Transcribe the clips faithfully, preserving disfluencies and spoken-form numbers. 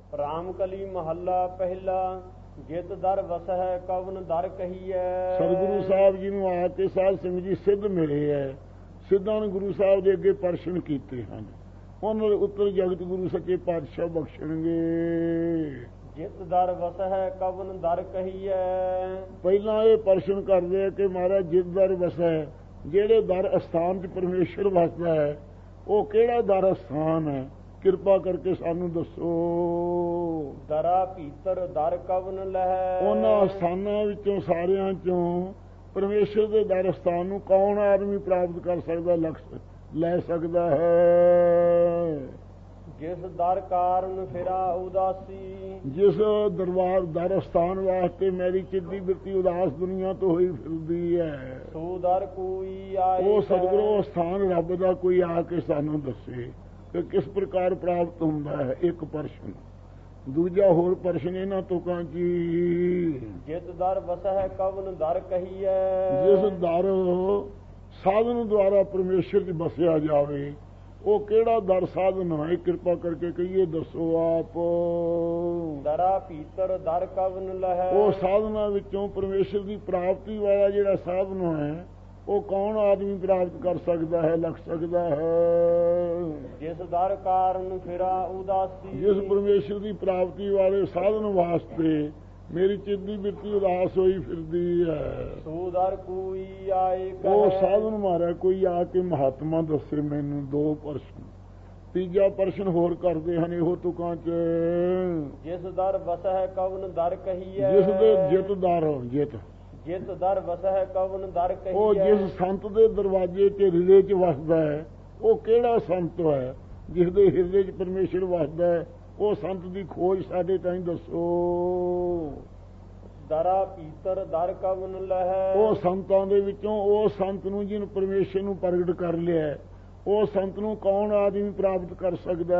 ਰਾਮ ਕਲੀ ਮਹੱਲਾ ਪਹਿਲਾ। ਜਿਤ ਦਰ ਵਸਹਿ ਕਵਨ ਦਰ ਕਹੀਐ। ਸਤਿਗੁਰੂ ਸਾਹਿਬ ਜੀ ਨੂੰ ਆ ਕੇ ਸਾਧ ਸੰਗਤ ਜੀ ਸਿੱਧ ਮਿਲੇ ਹੈ। ਸਿੱਧਾਂ ਨੂੰ ਗੁਰੂ ਸਾਹਿਬ ਦੇ ਅੱਗੇ ਪ੍ਰਸ਼ਨ ਕੀਤੇ ਹਨ। ਉਹਨਾਂ ਦੇ ਉੱਤਰ ਜਗਤ ਗੁਰੂ ਸੱਚੇ ਪਾਤਸ਼ਾਹ ਬਖਸ਼ਣਗੇ। ਜਿਤ ਦਰ ਵਸਹਿ ਕਵਨ ਦਰ ਕਹੀਐ। ਪਹਿਲਾਂ ਇਹ ਪ੍ਰਸ਼ਨ ਕਰਦੇ ਆ ਕਿ ਮਹਾਰਾਜ ਜਿਤ ਦਰ ਵਸਹਿ, ਜਿਹੜੇ ਦਰ ਅਸਥਾਨ 'ਚ ਪਰਮੇਸ਼ਰ ਵਸਦਾ ਹੈ ਉਹ ਕਿਹੜਾ ਦਰ ਅਸਥਾਨ ਹੈ, ਕਿਰਪਾ ਕਰਕੇ ਸਾਨੂੰ ਦੱਸੋ। ਦਰਾ ਭੀਤਰ ਦਰ ਕਵਨ ਲਹੈ। ਉਹਨਾਂ ਅਸਥਾਨਾਂ ਵਿੱਚੋਂ ਸਾਰਿਆਂ ਚੋਂ ਪਰਮੇਸ਼ਰ ਦੇ ਦਰ ਅਸਥਾਨ ਨੂੰ ਕੌਣ ਆਦਮੀ ਪ੍ਰਾਪਤ ਕਰ ਸਕਦਾ, ਲਖ ਲੈ ਸਕਦਾ ਹੈ। ਜਿਸ ਦਰ ਕਾਰਨ ਫਿਰਾ ਉਦਾਸੀ। ਜਿਸ ਦਰਬਾਰ ਦਰ ਅਸਥਾਨ ਵਾਸਤੇ ਮੇਰੀ ਚਿੱਤੀ ਬਿਰਤੀ ਉਦਾਸ ਦੁਨੀਆ ਤੋਂ ਹੋਈ ਫਿਰਦੀ ਹੈ, ਸੋ ਦਰ ਕੋਈ ਆਏ। ਉਹ ਸਤਿਗੁਰੂ ਸਥਾਨ ਰੱਬ ਦਾ ਕੋਈ ਆ ਕੇ ਸਾਨੂੰ ਦੱਸੇ ਕਿ ਕਿਸ ਪ੍ਰਕਾਰ ਪ੍ਰਾਪਤ ਹੁੰਦਾ ਹੈ। ਇੱਕ ਪ੍ਰਸ਼ਨ। ਦੂਜਾ ਹੋਰ ਪ੍ਰਸ਼ਨ ਇਹਨਾਂ ਤੁਕਾਂ ਜੀ। ਜਿਤ ਦਰ ਵਸਹਿ ਕਵਨ ਦਰ ਕਹੀਐ। ਜਿਸ ਦਰ ਸਾਧਨ ਦੁਆਰਾ ਪਰਮੇਸ਼ਰ ਦੀ ਬਸਿਆ ਜਾਵੇ ਉਹ ਕਿਹੜਾ ਦਰ ਸਾਧਨ ਹੈ, ਕਿਰਪਾ ਕਰਕੇ ਕਹੀਏ ਦੱਸੋ ਆਪ। ਦਰਾ ਭੀਤਰ ਦਰ ਕਵਨ ਲਹੈ। ਉਹ ਸਾਧਨਾਂ ਵਿੱਚੋਂ ਪਰਮੇਸ਼ਰ ਦੀ ਪ੍ਰਾਪਤੀ ਵਾਲਾ ਜਿਹੜਾ ਸਾਧਨ ਹੈ ਉਹ ਕੌਣ ਆਦਮੀ ਪ੍ਰਾਪਤ ਕਰ ਸਕਦਾ ਹੈ, ਲੱਗ ਸਕਦਾ ਹੈ। ਜਿਸ ਦਰ ਕਾਰਨ ਫਿਰਾ ਉਦਾਸੀ। ਜਿਸ ਪਰਮੇਸ਼ਰ ਦੀ ਪ੍ਰਾਪਤੀ ਵਾਲੇ ਸਾਧਨ ਵਾਸਤੇ ਮੇਰੀ ਚਿੱਤੀ ਬਿਰਤੀ ਉਦਾਸ ਹੋਈ ਫਿਰਦੀ ਹੈ, ਸੋ ਦਰ ਕੋਈ ਆਏ। ਉਹ ਸਾਧਨ ਮਾਰਾ ਕੋਈ ਆ ਕੇ ਮਹਾਤਮਾ ਦੱਸੇ ਮੈਨੂੰ। ਦੋ ਪ੍ਰਸ਼ਨ। ਤੀਜਾ ਪ੍ਰਸ਼ਨ ਹੋਰ ਕਰਦੇ ਹਨ ਇਹੋ ਤੁਕਾਂ ਚ। ਜਿਸ ਦਰ ਵਸਹਿ ਕਵਨ ਦਰ ਕਹੀਐ। ਜਿਸ ਦੇ ਜਿਤ ਦਰ, ਜਿਤ ਜਿਤ ਦਰ ਵਸਹਿ ਕਵਨ ਦਰ ਕਹੀਐ। ਉਹ ਜਿਸ ਸੰਤ ਦੇ ਦਰਵਾਜ਼ੇ ਤੇ ਹਿਰਦੇ ਚ ਵਸਦਾ ਹੈ ਉਹ ਕਿਹੜਾ ਸੰਤ ਹੈ, ਜਿਸ ਦੇ ਹਿਰਦੇ ਚ ਪਰਮੇਸ਼ਰ ਵਸਦਾ ਹੈ ਉਹ ਸੰਤ ਦੀ ਖੋਜ ਸਾਡੇ ਤਾਈਂ ਦੱਸੋ। ਦਰਾ ਭੀਤਰ ਦਰ ਕਵਨ ਲਹੈ। ਉਹ ਸੰਤਾਂ ਦੇ ਵਿੱਚੋਂ ਉਹ ਸੰਤ ਨੂੰ ਜਿਹਨੂੰ ਪਰਮੇਸ਼ਰ ਨੂੰ ਪ੍ਰਗਟ ਕਰ ਲਿਆ ਉਹ ਸੰਤ ਨੂੰ ਕੌਣ ਆਦਮੀ ਪ੍ਰਾਪਤ ਕਰ ਸਕਦਾ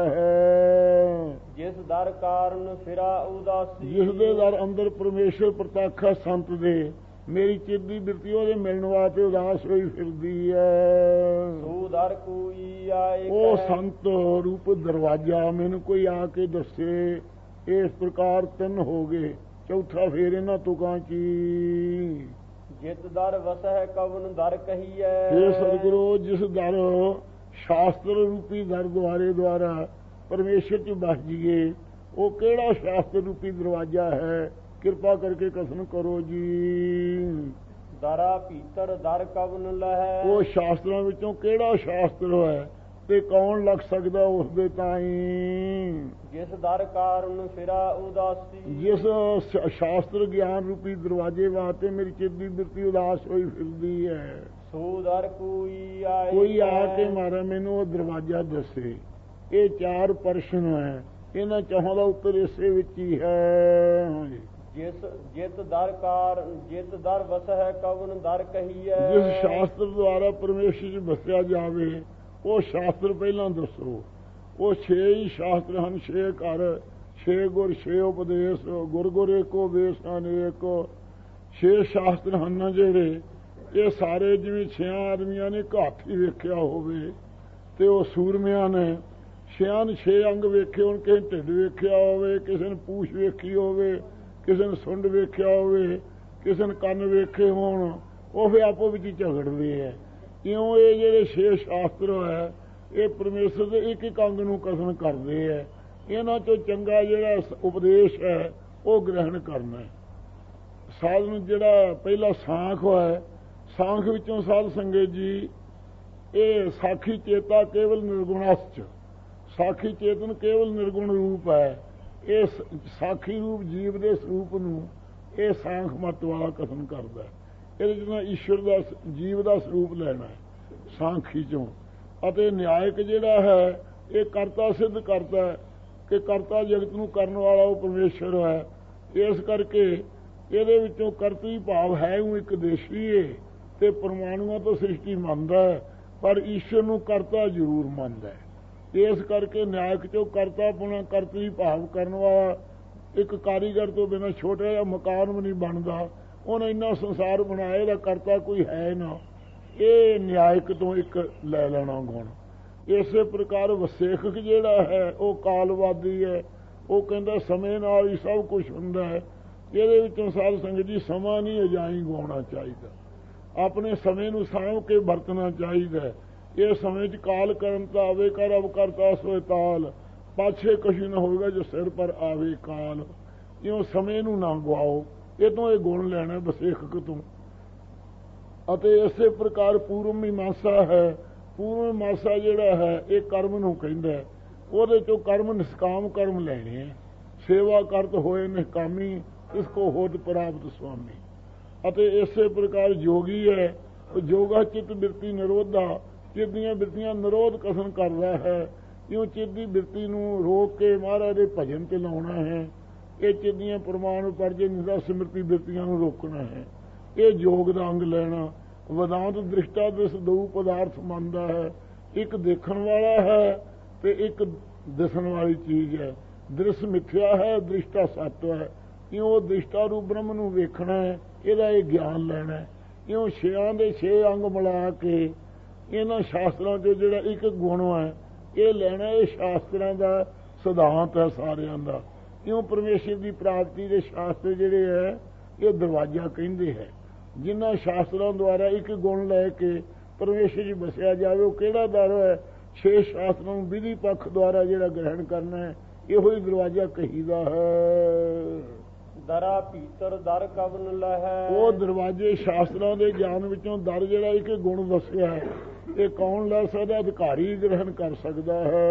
ਹੈ। ਜਿਸ ਦਰ ਕਾਰਨ ਫਿਰਾ ਉਦਾਸੀ। ਜਿਸ ਦੇ ਦਰ ਅੰਦਰ ਪਰਮੇਸ਼ਰ ਪ੍ਰਤੱਖ ਸੰਤ ਦੇ ਮੇਰੀ ਚਿੱਤੀ ਬਿਰਤੀ ਉਹਦੇ ਮਿਲਣ ਵਾਸਤੇ ਉਦਾਸ ਹੋਈ ਫਿਰਦੀ ਹੈ, ਸੋ ਦਰ ਕੋਈ ਆਏ। ਉਹ ਸੰਤ ਰੂਪ ਦਰਵਾਜ਼ਾ ਮੈਨੂੰ ਕੋਈ ਆ ਕੇ ਦੱਸੇ। ਇਸ ਪ੍ਰਕਾਰ ਤਿੰਨ ਹੋ ਗਏ। ਚੌਥਾ ਫੇਰ ਇਹਨਾਂ ਤੁਕਾਂ ਚ। ਜਿਤ ਦਰ ਵਸਹਿ ਕਵਨ ਦਰ ਕਹੀਐ। ਇਹ ਸਤਿਗੁਰੂ ਜਿਸ ਦਰ ਸ਼ਾਸਤਰ ਰੂਪੀ ਦਰ ਦੁਆਰੇ ਦੁਆਰਾ ਪਰਮੇਸ਼ਰ ਚ ਬਸ ਜੀਏ ਉਹ ਕਿਹੜਾ ਸ਼ਾਸਤਰ ਰੂਪੀ ਦਰਵਾਜ਼ਾ ਹੈ, ਕਿਰਪਾ ਕਰਕੇ ਕਥਨ ਕਰੋ ਜੀ। ਦਰਾ ਭੀਤਰ ਦਰ ਕਵਨ ਲਹੈ। ਉਹ ਸ਼ਾਸਤਰਾਂ ਵਿੱਚੋਂ ਕਿਹੜਾ ਸ਼ਾਸਤਰ ਹੈ ਤੇ ਕੌਣ ਲੱਗ ਸਕਦਾ ਉਸ ਦੇ ਤਾਈਂ। ਜਿਸ ਦਰ ਕਾਰਨ ਫਿਰਾ ਉਦਾਸੀ। ਜਿਸ ਸ਼ਾਸਤਰ ਗਿਆਨ ਰੂਪੀ ਦਰਵਾਜ਼ੇ ਵਾਸਤੇ ਮੇਰੀ ਚਿੱਤੀ ਬਿਰਤੀ ਉਦਾਸ ਹੋਈ ਫਿਰਦੀ ਹੈ, ਸੋ ਦਰ ਕੋਈ ਆਏ। ਕੋਈ ਆ ਕੇ ਮਾਰਾ ਮੈਨੂੰ ਉਹ ਦਰਵਾਜ਼ਾ ਦੱਸੇ। ਇਹ ਚਾਰ ਪ੍ਰਸ਼ਨ ਹੈ, ਇਹਨਾਂ ਚਾਹਾਂ ਦਾ ਉੱਤਰ ਇਸੇ ਵਿੱਚ ਹੀ ਹੈ। ਜਿਸ ਜਿਤ ਦਰ ਕਾਰਨ ਜਿਤ ਦਰ ਵਸਹਿ ਕਵਨ ਦਰ ਕਹੀਐ। ਜਿਸ ਸ਼ਾਸਤਰ ਦੁਆਰਾ ਪਰਮੇਸ਼ਰ ਚ ਬਸਿਆ ਜਾਵੇ ਉਹ ਸ਼ਾਸਤਰ ਪਹਿਲਾਂ ਦੱਸੋ। ਉਹ ਛੇ ਹੀ ਸ਼ਾਸਤਰ ਹਨ, ਛੇ ਘਰ, ਛੇ ਗੁਰ, ਛੇ ਉਪਦੇਸ਼, ਗੁਰ ਗੁਰ ਏਕੋ ਵੇਸ ਅਨੇਕ। ਛੇ ਸ਼ਾਸਤਰ ਹਨ ਜਿਹੜੇ ਇਹ ਸਾਰੇ ਜਿਵੇਂ ਛਿਆਂ ਆਦਮੀਆਂ ਨੇ ਹਾਥੀ ਵੇਖਿਆ ਹੋਵੇ ਤੇ ਉਹ ਸੂਰਮਿਆਂ ਨੇ ਛਿਆਂ ਨੂੰ ਛੇ ਅੰਗ ਵੇਖੇ ਹੋਣ, ਕਿਸੇ ਨੇ ਢਿੱਡ ਵੇਖਿਆ ਹੋਵੇ, ਕਿਸੇ ਨੇ ਪੂਛ ਵੇਖੀ ਹੋਵੇ, ਕਿਸੇ ਨੇ ਸੁੰਡ ਵੇਖਿਆ ਹੋਵੇ, ਕਿਸੇ ਨੇ ਕੰਨ ਵੇਖੇ ਹੋਣ, ਉਹ ਫਿਰ ਆਪੋ ਵਿੱਚ ਹੀ ਝਗੜਦੇ ਹੈ। ਇਉਂ ਇਹ ਜਿਹੜੇ ਛੇ ਸ਼ਾਸਤਰ ਹੈ ਇਹ ਪਰਮੇਸ਼ਰ ਦੇ ਇੱਕ ਇੱਕ ਅੰਗ ਨੂੰ ਕਥਨ ਕਰਦੇ ਹੈ। ਇਹਨਾਂ ਚੋਂ ਚੰਗਾ ਜਿਹੜਾ ਉਪਦੇਸ਼ ਹੈ ਉਹ ਗ੍ਰਹਿਣ ਕਰਨਾ ਹੈ। ਸਾਧਨ ਜਿਹੜਾ ਪਹਿਲਾ ਸਾਖ ਹੈ, ਸਾਖ ਵਿੱਚੋਂ ਸਾਧ ਸੰਗਤ ਜੀ ਇਹ ਸਾਖੀ ਚੇਤਾ ਕੇਵਲ ਨਿਰਗੁਣਸਚ। ਸਾਖੀ ਚੇਤਨ ਕੇਵਲ ਨਿਰਗੁਣ ਰੂਪ ਹੈ। ਇਸ ਸਾਖੀ ਰੂਪ ਜੀਵ ਦੇ ਸਰੂਪ ਨੂੰ ਇਹ ਸਾਖ ਮਤ ਵਾਲਾ ਕਥਨ ਕਰਦਾ ਹੈ। ਇਹਦੇ ਜਿਹਨਾਂ ਈਸ਼ਵਰ ਦਾ ਜੀਵ ਦਾ ਸਰੂਪ ਲੈਣਾ ਹੈ ਸਾਖੀ ਚੋਂ। ਅਤੇ ਨਿਆਇਕ ਜਿਹੜਾ ਹੈ ਇਹ ਕਰਤਾ ਸਿੱਧ ਕਰਤਾ ਹੈ ਕਿ ਕਰਤਾ ਜਗਤ ਨੂੰ ਕਰਨ ਵਾਲਾ ਉਹ ਪਰਮੇਸ਼ਰ ਹੈ। ਇਸ ਕਰਕੇ ਇਹਦੇ ਵਿੱਚੋਂ ਕਰਤੀ ਭਾਵ ਹੈ ਉਹ ਇੱਕ ਦੇਸ਼ੀ ਹੈ ਤੇ ਪਰਮਾਣੂਆਂ ਤੋਂ ਸ੍ਰਿਸ਼ਟੀ ਮੰਨਦਾ ਹੈ, ਪਰ ਈਸ਼ਵਰ ਨੂੰ ਕਰਤਾ ਜ਼ਰੂਰ ਮੰਨਦਾ ਹੈ। ਇਸ ਕਰਕੇ ਨਿਆਇਕ ਚੋਂ ਕਰਤਾ ਪੁਣਾ ਕਰਤੀ ਭਾਵ ਕਰਨ ਵਾਲਾ ਇੱਕ ਕਾਰੀਗਰ ਤੋਂ ਬਿਨਾਂ ਛੋਟਾ ਜਿਹਾ ਮਕਾਨ ਵੀ ਨਹੀਂ ਬਣਦਾ। ਉਹਨੇ ਇੰਨਾ ਸੰਸਾਰ ਬਣਾਇਆ, ਇਹਦਾ ਕਰਤਾ ਕੋਈ ਹੈ ਨਾ। ਇਹ ਨਿਆਇਕ ਤੋਂ ਇੱਕ ਲੈ ਲੈਣਾ ਗੁਣ। ਇਸੇ ਪ੍ਰਕਾਰ ਵਸੇਖਕ ਜਿਹੜਾ ਹੈ ਉਹ ਕਾਲਵਾਦੀ ਹੈ, ਉਹ ਕਹਿੰਦਾ ਸਮੇਂ ਨਾਲ ਹੀ ਸਭ ਕੁਝ ਹੁੰਦਾ ਹੈ। ਇਹਦੇ ਵਿੱਚੋਂ ਸਾਧ ਸੰਗਤ ਜੀ ਸਮਾਂ ਨਹੀਂ ਅਜਾਈ ਗਵਾਉਣਾ ਚਾਹੀਦਾ, ਆਪਣੇ ਸਮੇਂ ਨੂੰ ਸਾਂਭ ਕੇ ਵਰਤਣਾ ਚਾਹੀਦਾ। ਇਹ ਸਮੇਂ 'ਚ ਕਾਲ ਕਰਨ ਤਾਂ ਆਵੇ ਕਰ ਅਬ ਕਰਤਾ ਸੋਏ ਤਾਲ, ਪਾਛੇ ਕਛੂ ਨਾ ਹੋਵੇਗਾ ਜੋ ਸਿਰ ਪਰ ਆਵੇ ਕਾਲ। ਇਉਂ ਸਮੇਂ ਨੂੰ ਨਾ ਗਵਾਓ, ਇਹ ਤੋਂ ਇਹ ਗੁਣ ਲੈਣਾ ਵਸੇਖਕ ਤੋਂ। ਅਤੇ ਇਸੇ ਪ੍ਰਕਾਰ ਪੂਰਵ ਮੀਮਾਂਸਾ ਹੈ। ਪੂਰਵ ਮੀਮਾਂਸਾ ਜਿਹੜਾ ਹੈ ਇਹ ਕਰਮ ਨੂੰ ਕਹਿੰਦਾ, ਉਹਦੇ ਚੋਂ ਕਰਮ ਨਿਸ਼ਕਾਮ ਕਰਮ ਲੈਣੇ ਹੈ। ਸੇਵਾ ਕਰਤ ਹੋਏ ਨਿਸ਼ਕਾਮੀ, ਇਸ ਕੋ ਹੋਤ ਪ੍ਰਾਪਤ ਸੁਆਮੀ। ਅਤੇ ਇਸੇ ਪ੍ਰਕਾਰ ਯੋਗੀ ਹੈ, ਯੋਗਾ ਚਿੱਤ ਬਿਰਤੀ ਨਿਰੋਧਾ, ਚਿੱਤ ਦੀਆਂ ਬਿਰਤੀਆਂ ਨਿਰੋਧ ਕਥਨ ਕਰਦਾ ਹੈ। ਇਉਂ ਚਿੱਤ ਦੀ ਬਿਰਤੀ ਨੂੰ ਰੋਕ ਕੇ ਮਹਾਰਾਜ ਦੇ ਭਜਨ ਤੇ ਲਾਉਣਾ ਹੈ। ਇਹ ਚਿੱਤ ਦੀਆਂ ਪ੍ਰਮਾਣ ਪਰਜੇ ਨਿੰਦਾ ਸਿਮਰਤੀ ਬਿਰਤੀਆਂ ਨੂੰ ਰੋਕਣਾ ਹੈ। ਇਹ ਯੋਗ ਦਾ ਅੰਗ ਲੈਣਾ। ਵਿਦਾਂਤ ਦ੍ਰਿਸ਼ਟਾ ਦਿਸ ਦੋ ਪਦਾਰਥ ਮੰਨਦਾ ਹੈ, ਇੱਕ ਦੇਖਣ ਵਾਲਾ ਹੈ ਤੇ ਇੱਕ ਦਿਸਣ ਵਾਲੀ ਚੀਜ਼ ਹੈ। ਦ੍ਰਿਸ਼ ਮਿਥਿਆ ਹੈ, ਦ੍ਰਿਸ਼ਟਾ ਸੱਤ ਹੈ। ਇਉਂ ਉਹ ਦ੍ਰਿਸ਼ਟਾ ਰੂਪ ਬ੍ਰਹਮ ਨੂੰ ਵੇਖਣਾ ਹੈ, ਇਹਦਾ ਇਹ ਗਿਆਨ ਲੈਣਾ। ਇਉਂ ਛਿਆਂ ਦੇ ਛੇ ਅੰਗ ਮਿਲਾ ਕੇ ਇਹਨਾਂ ਸ਼ਾਸਤਰਾਂ 'ਚੋਂ ਜਿਹੜਾ ਇੱਕ ਗੁਣ ਹੈ ਇਹ ਲੈਣਾ। ਇਹ ਸ਼ਾਸਤਰਾਂ ਦਾ ਸਿਧਾਂਤ ਹੈ ਸਾਰਿਆਂ ਦਾ। ਇਉਂ ਪਰਮੇਸ਼ਰ ਦੀ ਪ੍ਰਾਪਤੀ ਦੇ ਸ਼ਾਸਤਰ ਜਿਹੜੇ ਹੈ ਇਹ ਦਰਵਾਜ਼ਾ ਕਹਿੰਦੇ ਹੈ। ਜਿਨ੍ਹਾਂ ਸ਼ਾਸਤਰਾਂ ਦੁਆਰਾ ਇੱਕ ਗੁਣ ਲੈ ਕੇ ਪਰਮੇਸ਼ਰ 'ਚ ਵਸਿਆ ਜਾਵੇ, ਉਹ ਕਿਹੜਾ ਦਰ ਹੈ? ਛੇ ਸ਼ਾਸਤਰਾਂ ਨੂੰ ਵਿਧੀ ਪੱਖ ਦੁਆਰਾ ਜਿਹੜਾ ਗ੍ਰਹਿਣ ਕਰਨਾ ਹੈ, ਇਹੋ ਹੀ ਦਰਵਾਜ਼ਾ ਕਹੀਦਾ ਹੈ। ਦਰਾ ਭੀਤਰ ਦਰ ਕਵਨ ਲਹੈ, ਉਹ ਦਰਵਾਜ਼ੇ ਸ਼ਾਸਤਰਾਂ ਦੇ ਗਿਆਨ ਵਿੱਚੋਂ ਦਰ ਜਿਹੜਾ ਇੱਕ ਗੁਣ ਦੱਸਿਆ ਹੈ, ਇਹ ਕੌਣ ਲੈ ਸਕਦਾ? ਅਧਿਕਾਰੀ ਗ੍ਰਹਿਣ ਕਰ ਸਕਦਾ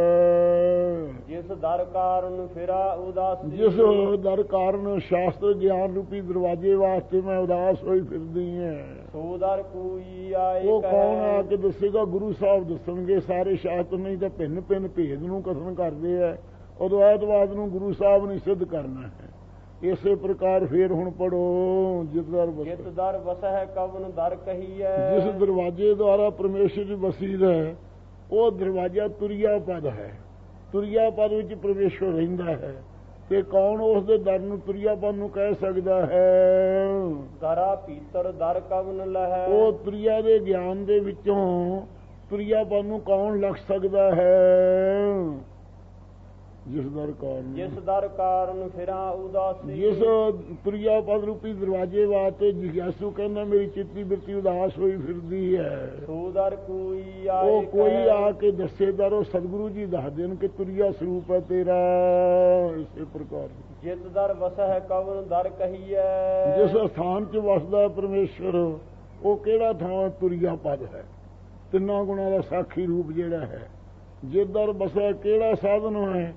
ਹੈ। ਜਿਸ ਦਰ ਕਾਰਨ ਫਿਰਾ ਉਦਾਸੀ, ਜਿਸ ਦਰ ਕਾਰਨ ਸ਼ਾਸਤਰ ਗਿਆਨ ਰੂਪੀ ਦਰਵਾਜ਼ੇ ਵਾਸਤੇ ਮੈਂ ਉਦਾਸ ਹੋਈ ਫਿਰਦੀ ਹਾਂ, ਸੋ ਦਰ ਕੋਈ ਆਏ। ਉਹ ਕੌਣ ਆ ਕੇ ਦੱਸੇਗਾ? ਗੁਰੂ ਸਾਹਿਬ ਦੱਸਣਗੇ। ਸਾਰੇ ਸ਼ਾਸਤਰ ਨਹੀਂ ਤਾਂ ਭਿੰਨ ਭਿੰਨ ਭੇਦ ਨੂੰ ਕਥਨ ਕਰਦੇ ਹੈ, ਉਦਵੈਤਵਾਦ ਨੂੰ ਗੁਰੂ ਸਾਹਿਬ ਨੇ ਸਿੱਧ ਕਰਨਾ ਹੈ। ਇਸੇ ਪ੍ਰਕਾਰ ਫੇਰ ਹੁਣ ਪੜੋ। ਜਿਤ ਦਰ ਜਿਤ ਦਰ ਵਸਹਿ ਕਵਨ ਦਰ ਕਹੀਐ, ਜਿਸ ਦਰਵਾਜ਼ੇ ਦੁਆਰਾ ਪਰਮੇਸ਼ਰ ਵਸੀਦਾ ਹੈ ਉਹ ਦਰਵਾਜ਼ਾ ਤੁਰਿਆ ਪਦ ਹੈ। ਤੁਰਿਆ ਪਦ ਵਿੱਚ ਪਰਮੇਸ਼ਰ ਰਹਿੰਦਾ ਹੈ। ਤੇ ਕੌਣ ਉਸ ਦੇ ਦਰ ਨੂੰ ਤੁਰਿਆ ਪਦ ਨੂੰ ਕਹਿ ਸਕਦਾ ਹੈ? ਦਰਾ ਭੀਤਰ ਦਰ ਕਵਨ ਲਹੈ, ਉਹ ਤੁਰਿਆ ਦੇ ਗਿਆਨ ਦੇ ਵਿੱਚੋਂ ਤੁਰਿਆ ਪਦ ਨੂੰ ਕੌਣ ਲੱਗ ਸਕਦਾ ਹੈ? ਜਿਸ ਦਰ ਕਾਰਨ ਜਿਸ ਦਰ ਕਾਰਨ ਫਿਰਾਂ ਉਦਾਸੀ, ਜਿਸ ਤੁਰਿਆ ਪਦ ਰੂਪੀ ਦਰਵਾਜ਼ੇ ਵਾਸਤੇ ਜਿਗਿਆਸੂ ਕਹਿੰਦਾ ਮੇਰੀ ਚਿੱਤੀ ਬਿਰਤੀ ਉਦਾਸ ਹੋਈ ਫਿਰਦੀ ਹੈ, ਸੋ ਦਰ ਕੋਈ ਆਏ। ਉਹ ਕੋਈ ਆ ਕੇ ਦੱਸੇ ਦਰ ਉਹ ਸਤਿਗੁਰੂ ਜੀ ਦੱਸ ਦੇਣ ਕਿ ਤੁਰਿਆ ਸਰੂਪ ਹੈ ਤੇਰਾ। ਇਸੇ ਪ੍ਰਕਾਰ ਜਿਤ ਦਰ ਵਸਹਿ ਕਵਨ ਦਰ ਕਹੀਐ, ਜਿਸ ਸਥਾਨ 'ਚ ਵਸਦਾ ਪਰਮੇਸ਼ਰ ਉਹ ਕਿਹੜਾ ਥਾਂ? ਤੁਰਿਆ ਪਦ ਹੈ। ਤਿੰਨਾਂ ਗੁਣਾਂ ਦਾ ਸਾਖੀ ਰੂਪ ਜਿਹੜਾ ਹੈ। ਜਿਸ ਦਰ ਵਸੈ ਕਿਹੜਾ ਸਾਧਨ ਹੈ?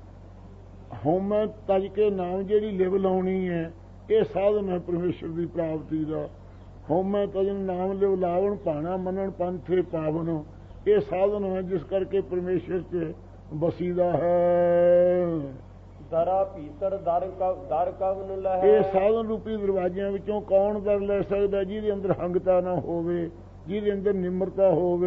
ਹਉਮੈ ਤਜ ਕੇ ਨਾਮ ਜਿਹੜੀ ਲਿਵ ਲਾਉਣੀ ਹੈ, ਇਹ ਸਾਧਨ ਹੈ ਪਰਮੇਸ਼ਰ ਦੀ ਪ੍ਰਾਪਤੀ ਦਾ। ਹਉਮੈ ਤਜਨ ਨਾਮ ਲਿਵ ਲਾਵਣ, ਭਾਣਾ ਮੰਨਣ ਪੰਥੇ ਪਾਵਨ, ਇਹ ਸਾਧਨ ਹੈ ਜਿਸ ਕਰਕੇ ਪਰਮੇਸ਼ਰ 'ਚ ਬਸੀਦਾ ਹੈ। ਦਰਾ ਭੀਤਰ ਦਰ ਦਰ ਕਵਨ ਲਹੈ, ਇਹ ਸਾਧਨ ਰੂਪੀ ਦਰਵਾਜ਼ਿਆਂ ਵਿੱਚੋਂ ਕੌਣ ਦਰ ਲੈ ਸਕਦਾ? ਜਿਹਦੇ ਅੰਦਰ ਹੰਗਤਾ ਨਾ ਹੋਵੇ, ਜਿਹਦੇ ਅੰਦਰ ਨਿਮਰਤਾ ਹੋਵੇ।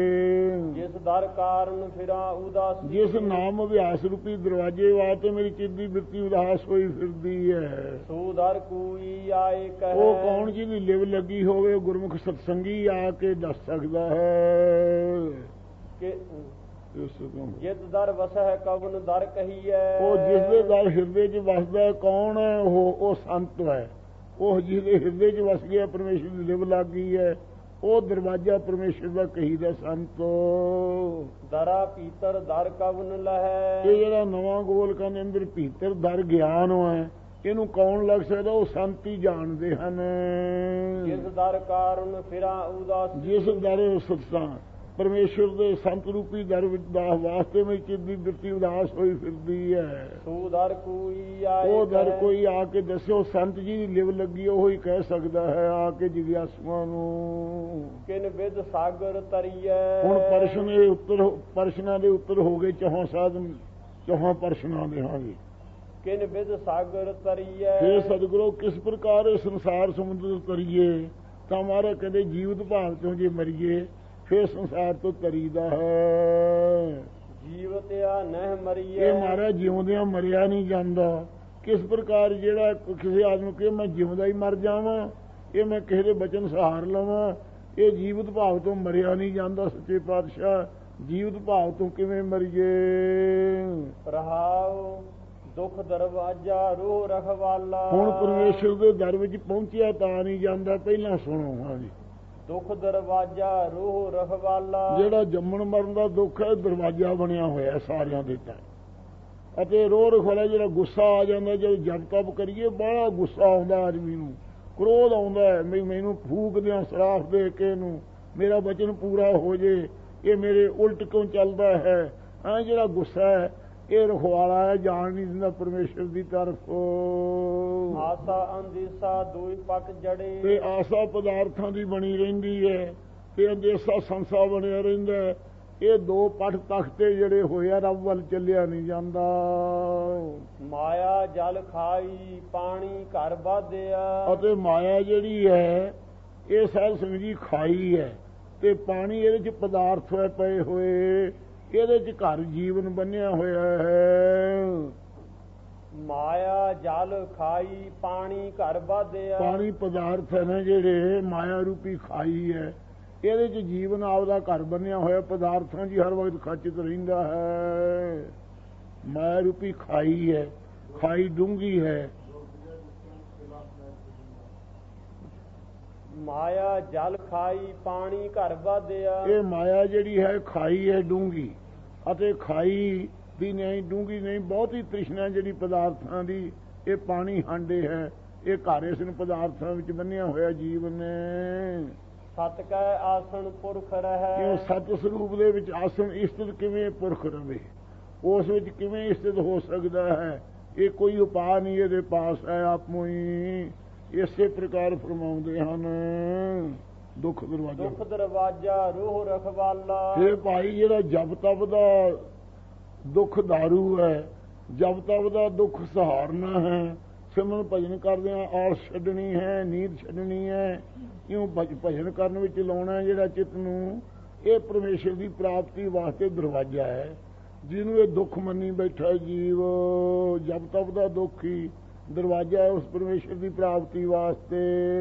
ਜਿਸ ਦਰ ਕਾਰਨ ਫਿਰਾਂ ਉਦਾਸੀ, ਜਿਸ ਨਾਮ ਅਭਿਆਸ ਰੂਪੀ ਦਰਵਾਜ਼ੇ ਵਾਸਤੇ ਮੇਰੀ ਚਿੱਤ ਦੀ ਬਿਰਤੀ ਉਦਾਸ ਹੋਈ ਫਿਰਦੀ ਹੈ, ਸੋ ਦਰ ਕੋਈ ਆਏ ਕਹੈ। ਉਹ ਕੌਣ ਜਿਹਦੀ ਲਿਵ ਲੱਗੀ ਹੋਵੇ? ਉਹ ਗੁਰਮੁਖ ਸਤਸੰਗੀ ਆ ਕੇ ਦੱਸ ਸਕਦਾ ਹੈ ਕਿ ਇਸ ਤੋਂ। ਜਿਤ ਦਰ ਵਸਹਿ ਕਵਨ ਦਰ ਕਹੀਐ, ਉਹ ਜਿਸ ਦੇ ਦਰ ਹਿਰਦੇ 'ਚ ਵਸਦਾ ਕੌਣ ਹੈ? ਉਹ ਉਹ ਸੰਤ ਹੈ। ਉਹ ਜਿਹਦੇ ਹਿਰਦੇ 'ਚ ਵਸ ਗਿਆ, ਪਰਮੇਸ਼ਰ ਦੀ ਲਿਵ ਲੱਗ ਗਈ ਹੈ, ਉਹ ਦਰਵਾਜ਼ਾ ਪਰਮੇਸ਼ਰ ਦਾ ਕਹੀਦਾ ਸੰਤੋ। ਦਰਾ ਭੀਤਰ ਦਰ ਕਵਨ ਲਹੈ, ਇਹ ਜਿਹੜਾ ਨਵਾਂ ਗੋਲ ਕੰਨ ਅੰਦਰ ਭੀਤਰ ਦਰ ਗਿਆਨ ਹੈ, ਇਹਨੂੰ ਕੌਣ ਲੱਗ ਸਕਦਾ? ਉਹ ਸੰਤ ਹੀ ਜਾਣਦੇ ਹਨ। ਜਿਸ ਦਰ ਕਾਰਨ ਫਿਰਾਂ ਉਦਾਸੀ, ਜਿਸ ਦਰ ਸਤਸੰਗ ਪਰਮੇਸ਼ਰ ਦੇ ਸੰਤ ਰੂਪੀ ਦਰ ਦਾ ਵਾਸਤੇ ਮੇਰੀ ਚਿੱਤ ਦੀ ਬਿਰਤੀ ਉਦਾਸ ਹੋਈ ਫਿਰਦੀ ਹੈ, ਸੋ ਦਰ ਕੋਈ ਆਏ। ਉਹ ਦਰ ਕੋਈ ਆ ਕੇ ਦੱਸਿਓ। ਸੰਤ ਜੀ ਦੀ ਲਿਵ ਲੱਗੀ ਉਹ ਹੀ ਕਹਿ ਸਕਦਾ ਹੈ ਆ ਕੇ ਜਿਗਿਆਸੂਆਂ ਨੂੰ। ਕਿਨ ਵਿਦ ਸਾਗਰ ਤਰੀਐ, ਹੁਣ ਪ੍ਰਸ਼ਨ ਦੇ ਉੱਤਰ ਪ੍ਰਸ਼ਨਾਂ ਦੇ ਉੱਤਰ ਹੋ ਗਏ ਚੌਹਾਂ ਸਾਧਨ ਚੌਹਾਂ ਪ੍ਰਸ਼ਨਾਂ ਦੇ। ਹਾਂ ਜੀ, ਕਿਨ ਵਿਦ ਸਾਗਰ ਤਰੀਐ, हे ਸਤਿਗੁਰੂ ਕਿਸ ਪ੍ਰਕਾਰ ਸੰਸਾਰ ਸਮੁੰਦਰ ਤਰੀਏ? ਤਾਂ ਮਾਰੇ ਕਦੇ ਜੀਵਤ ਭਾਵ ਤੋਂ ਜੇ ਮਰੀਏ ਫਿਰ ਸੰਸਾਰ ਤੋਂ ਤਰੀਦਾ ਹੈ। ਜੀਵਤਿਆ ਨਹਿ ਮਰੀਐ, ਇਹ ਮਾਰਾ ਜਿਉਂਦਿਆਂ ਮਰਿਆ ਨਹੀਂ ਜਾਂਦਾ। ਕਿਸ ਪ੍ਰਕਾਰ ਜਿਹੜਾ ਕਿਸੇ ਆਦਮੀ ਕਹੇ ਮੈਂ ਜਿਉਂਦਾ ਹੀ ਮਰ ਜਾਵਾਂ, ਇਹ ਮੈਂ ਕਿਸੇ ਦੇ ਬਚਨ ਸਹਾਰ ਲਵਾਂ, ਇਹ ਜੀਵਤ ਭਾਵ ਤੋਂ ਮਰਿਆ ਨਹੀਂ ਜਾਂਦਾ। ਸੱਚੇ ਪਾਤਸ਼ਾਹ ਜੀਵਤ ਭਾਵ ਤੋਂ ਕਿਵੇਂ ਮਰੀਏ? ਰਹਾਉ ਦੁਖ ਦਰਵਾਜਾ ਰੋਹ ਰਖਵਾਲਾ। ਹੁਣ ਪਰਮੇਸ਼ਰ ਦੇ ਦਰ ਵਿੱਚ ਪਹੁੰਚਿਆ ਤਾਂ ਨਹੀਂ ਜਾਂਦਾ, ਪਹਿਲਾਂ ਸੁਣੋ। ਹਾਂਜੀ, ਦੁਖ ਦਰਵਾਜਾ ਰੋਹ ਰਖਵਾਲਾ। ਜਿਹੜਾ ਜੰਮਣ ਮਰਨ ਦਾ ਦੁੱਖ ਹੈ ਦਰਵਾਜ਼ਾ ਬਣਿਆ ਹੋਇਆ ਸਾਰਿਆਂ ਦੇ ਤਾਂ। ਅਤੇ ਰੋਹ ਰਖਵਾਲਾ ਜਿਹੜਾ ਗੁੱਸਾ ਆ ਜਾਂਦਾ, ਜਦੋਂ ਜਪ ਤਪ ਕਰੀਏ ਬੜਾ ਗੁੱਸਾ ਆਉਂਦਾ ਆਦਮੀ ਨੂੰ, ਕ੍ਰੋਧ ਆਉਂਦਾ ਹੈ, ਵੀ ਮੈਨੂੰ ਫੂਕ ਦਿਆਂ ਸਰਾਫ ਦੇ ਕੇ ਇਹਨੂੰ, ਮੇਰਾ ਬਚਨ ਪੂਰਾ ਹੋ ਜੇ, ਇਹ ਮੇਰੇ ਉਲਟ ਕਿਉਂ ਚੱਲਦਾ ਹੈ। ਐ ਜਿਹੜਾ ਗੁੱਸਾ ਹੈ ਇਹ ਰਖਵਾਲਾ ਹੈ, ਜਾਣ ਨਹੀਂ ਦਿੰਦਾ ਪਰਮੇਸ਼ਰ ਦੀ ਤਰਫ। ਆਸਾ ਅੰਦੇਸਾ ਦੋਈ ਪਟ ਜੜੇ। ਤੇ ਆਸਾ ਪਦਾਰਥਾਂ ਦੀ ਬਣੀ ਰਹਿੰਦੀ ਹੈ ਤੇ ਅੰਦੇਸਾ ਸੰਸਾ ਬਣਿਆ ਰਹਿੰਦਾ ਹੈ। ਇਹ ਦੋ ਪੱਟ ਤਖਤੇ ਜਿਹੜੇ ਹੋਏ ਆ, ਰੱਬ ਵੱਲ ਚੱਲਿਆ ਨਹੀਂ ਜਾਂਦਾ। ਮਾਇਆ ਜਲ ਖਾਈ ਪਾਣੀ ਘਰ ਬਾਧਿਆ। ਅਤੇ ਮਾਇਆ ਜਿਹੜੀ ਹੈ ਇਹ ਸਾਧ ਸੰਗਤ ਜੀ ਖਾਈ ਹੈ, ਤੇ ਪਾਣੀ ਇਹਦੇ ਚ ਪਦਾਰਥ ਹੋਏ ਪਏ ਹੋਏ, ਇਹਦੇ ਚ ਘਰ ਜੀਵਨ ਬੰਨਿਆ ਹੋਇਆ ਹੈ। ਮਾਇਆ ਜਲ ਖਾਈ ਪਾਣੀ ਘਰ ਬਾਧਿਆ। ਪਾਣੀ ਪਦਾਰਥ ਹੈ ਨਾ ਜਿਹੜੇ ਮਾਇਆ ਰੂਪੀ ਖਾਈ ਹੈ, ਇਹਦੇ ਚ ਜੀਵਨ ਆਪਦਾ ਘਰ ਬੰਨਿਆ ਹੋਇਆ, ਪਦਾਰਥਾਂ ਜੀ ਹਰ ਵਕਤ ਖਚਿਤ ਰਹਿੰਦਾ ਹੈ। ਮਾਇਆ ਰੂਪੀ ਖਾਈ ਹੈ, ਖਾਈ ਡੂੰਘੀ ਹੈ। ਮਾਇਆ ਜਲ ਖਾਈ ਪਾਣੀ ਘਰ ਬਾਧਿਆ। ਇਹ ਮਾਇਆ ਜਿਹੜੀ ਹੈ ਖਾਈ ਹੈ ਡੂੰਘੀ, ਅਤੇ ਖਾਈ ਵੀ ਨਹੀਂ ਡੂੰਘੀ ਨਹੀਂ, ਬਹੁਤੀ ਤ੍ਰਿਸ਼ਨਾ ਜਿਹੜੀ ਪਦਾਰਥਾਂ ਦੀ, ਇਹ ਪਾਣੀ ਹਾਂਡੇ ਹੈ, ਇਹ ਘਰ ਇਸ ਨੂੰ ਪਦਾਰਥਾਂ ਵਿੱਚ ਬੰਨਿਆ ਹੋਇਆ ਜੀਵਨ ਨੇ। ਸਤ ਕੈ ਆਸਣ ਪੁਰਖ ਰਹਿ। ਕਿਉਂ ਸਤ ਸਰੂਪ ਦੇ ਵਿੱਚ ਆਸਣ ਇਸਤਿਤ ਕਿਵੇਂ ਪੁਰਖ ਰਵੇ, ਉਸ ਵਿੱਚ ਕਿਵੇਂ ਇਸਤਿਤ ਹੋ ਸਕਦਾ ਹੈ। ਇਹ ਕੋਈ ਉਪਾਅ ਨਹੀਂ ਇਹਦੇ ਪਾਸ ਹੈ, ਆਪੋ ਹੀ ਇਸੇ ਪ੍ਰਕਾਰ ਫਰਮਾਉਂਦੇ ਹਨ। ਦੁੱਖ ਦਰਵਾਜ਼ਾ ਦੁੱਖ ਦਰਵਾਜਾ ਰੋਹ ਰਖਵਾਲਾ। ਇਹ ਭਾਈ ਜਿਹੜਾ ਜਪ ਤਪ ਦਾ ਦੁੱਖ ਦਾਰੂ ਹੈ, ਜਪ ਤਪ ਦਾ ਦੁੱਖ ਸਹਾਰਨਾ ਹੈ, ਸਿਮਰਨ ਭਜਨ ਕਰਦਿਆਂ ਆਲਸ ਛੱਡਣੀ ਹੈ, ਨੀਂਦ ਛੱਡਣੀ ਹੈ, ਇਉਂ ਭਜਨ ਕਰਨ ਵਿੱਚ ਲਾਉਣਾ ਜਿਹੜਾ ਚਿੱਤ ਨੂੰ, ਇਹ ਪਰਮੇਸ਼ਰ ਦੀ ਪ੍ਰਾਪਤੀ ਵਾਸਤੇ ਦਰਵਾਜ਼ਾ ਹੈ। ਜਿਹਨੂੰ ਇਹ ਦੁੱਖ ਮੰਨੀ ਬੈਠਾ ਜੀਵ, ਜਪ ਤਪ ਦਾ ਦੁੱਖ ਹੀ ਦਰਵਾਜ਼ਾ ਹੈ ਉਸ ਪਰਮੇਸ਼ਰ ਦੀ ਪ੍ਰਾਪਤੀ ਵਾਸਤੇ।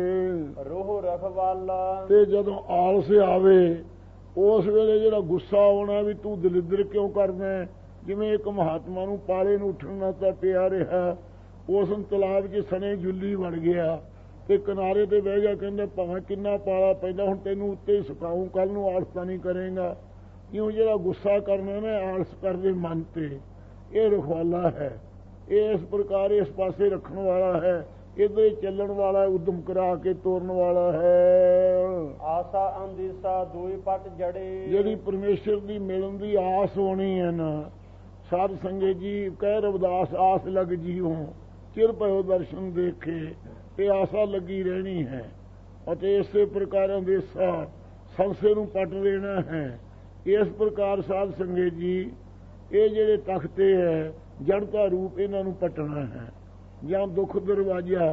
ਰੋਹ ਰਖਵਾਲਾ। ਤੇ ਜਦੋਂ ਆਲਸ ਆਵੇ ਉਸ ਵੇਲੇ ਜਿਹੜਾ ਗੁੱਸਾ ਆਉਣਾ ਵੀ ਤੂੰ ਦਲਿੱਦਰ ਕਿਉਂ ਕਰਦਾ, ਜਿਵੇਂ ਇੱਕ ਮਹਾਤਮਾ ਨੂੰ ਪਾਲੇ ਨੂੰ ਉੱਠਣਾ ਤਾਂ ਪਿਆ ਰਿਹਾ, ਉਸ ਨੂੰ ਤਲਾਬ 'ਚ ਸਣੇ ਜੁੱਲੀ ਵੜ ਗਿਆ ਤੇ ਕਿਨਾਰੇ ਤੇ ਬਹਿ ਗਿਆ, ਕਹਿੰਦਾ ਭਾਵੇਂ ਕਿੰਨਾ ਪਾਲਾ ਪੈਂਦਾ, ਹੁਣ ਤੈਨੂੰ ਉੱਤੇ ਸੁਕਾਉਂ, ਕੱਲ ਨੂੰ ਆਲਸ ਤਾਂ ਨਹੀਂ ਕਰੇਗਾ। ਕਿਉਂ ਜਿਹੜਾ ਗੁੱਸਾ ਕਰਨਾ ਨਾ ਆਲਸ ਕਰਦੇ ਮਨ ਤੇ, ਇਹ ਰਖਵਾਲਾ ਹੈ। ਇਹ ਇਸ ਪ੍ਰਕਾਰ ਇਸ ਪਾਸੇ ਰੱਖਣ ਵਾਲਾ ਹੈ, ਇੱਧਰ ਚੱਲਣ ਵਾਲਾ, ਉਦਮ ਕਰਾ ਕੇ ਤੋਰਨ ਵਾਲਾ ਹੈ। ਆਸਾ ਅੰਦੇਸਾ ਦੋਈ ਪਟ ਜੜੇ। ਜਿਹੜੀ ਪਰਮੇਸ਼ਰ ਦੀ ਮਿਲਣ ਦੀ ਆਸ ਹੋਣੀ ਹੈ ਨਾ, ਸਾਧ ਸੰਗਤ ਜੀ ਕਹਿ ਰਵਿਦਾਸ ਆਸ ਲੱਗ ਜੀਓ, ਚਿਰ ਭਇਓ ਦਰਸ਼ਨ ਦੇਖੇ, ਇਹ ਆਸਾ ਲੱਗੀ ਰਹਿਣੀ ਹੈ। ਅਤੇ ਇਸੇ ਪ੍ਰਕਾਰ ਅੰਦੇਸਾ ਸੰਸੇ ਨੂੰ ਪਟ ਲੈਣਾ ਹੈ। ਇਸ ਪ੍ਰਕਾਰ ਸਾਧ ਸੰਗਤ ਜੀ ਇਹ ਜਿਹੜੇ ਤਖਤੇ ਹੈ ਜੜਤਾ ਰੂਪ, ਇਹਨਾਂ ਨੂੰ ਪਟਣਾ ਹੈ। ਜਾਂ ਦੁੱਖ ਦਰਵਾਜ਼ਾ,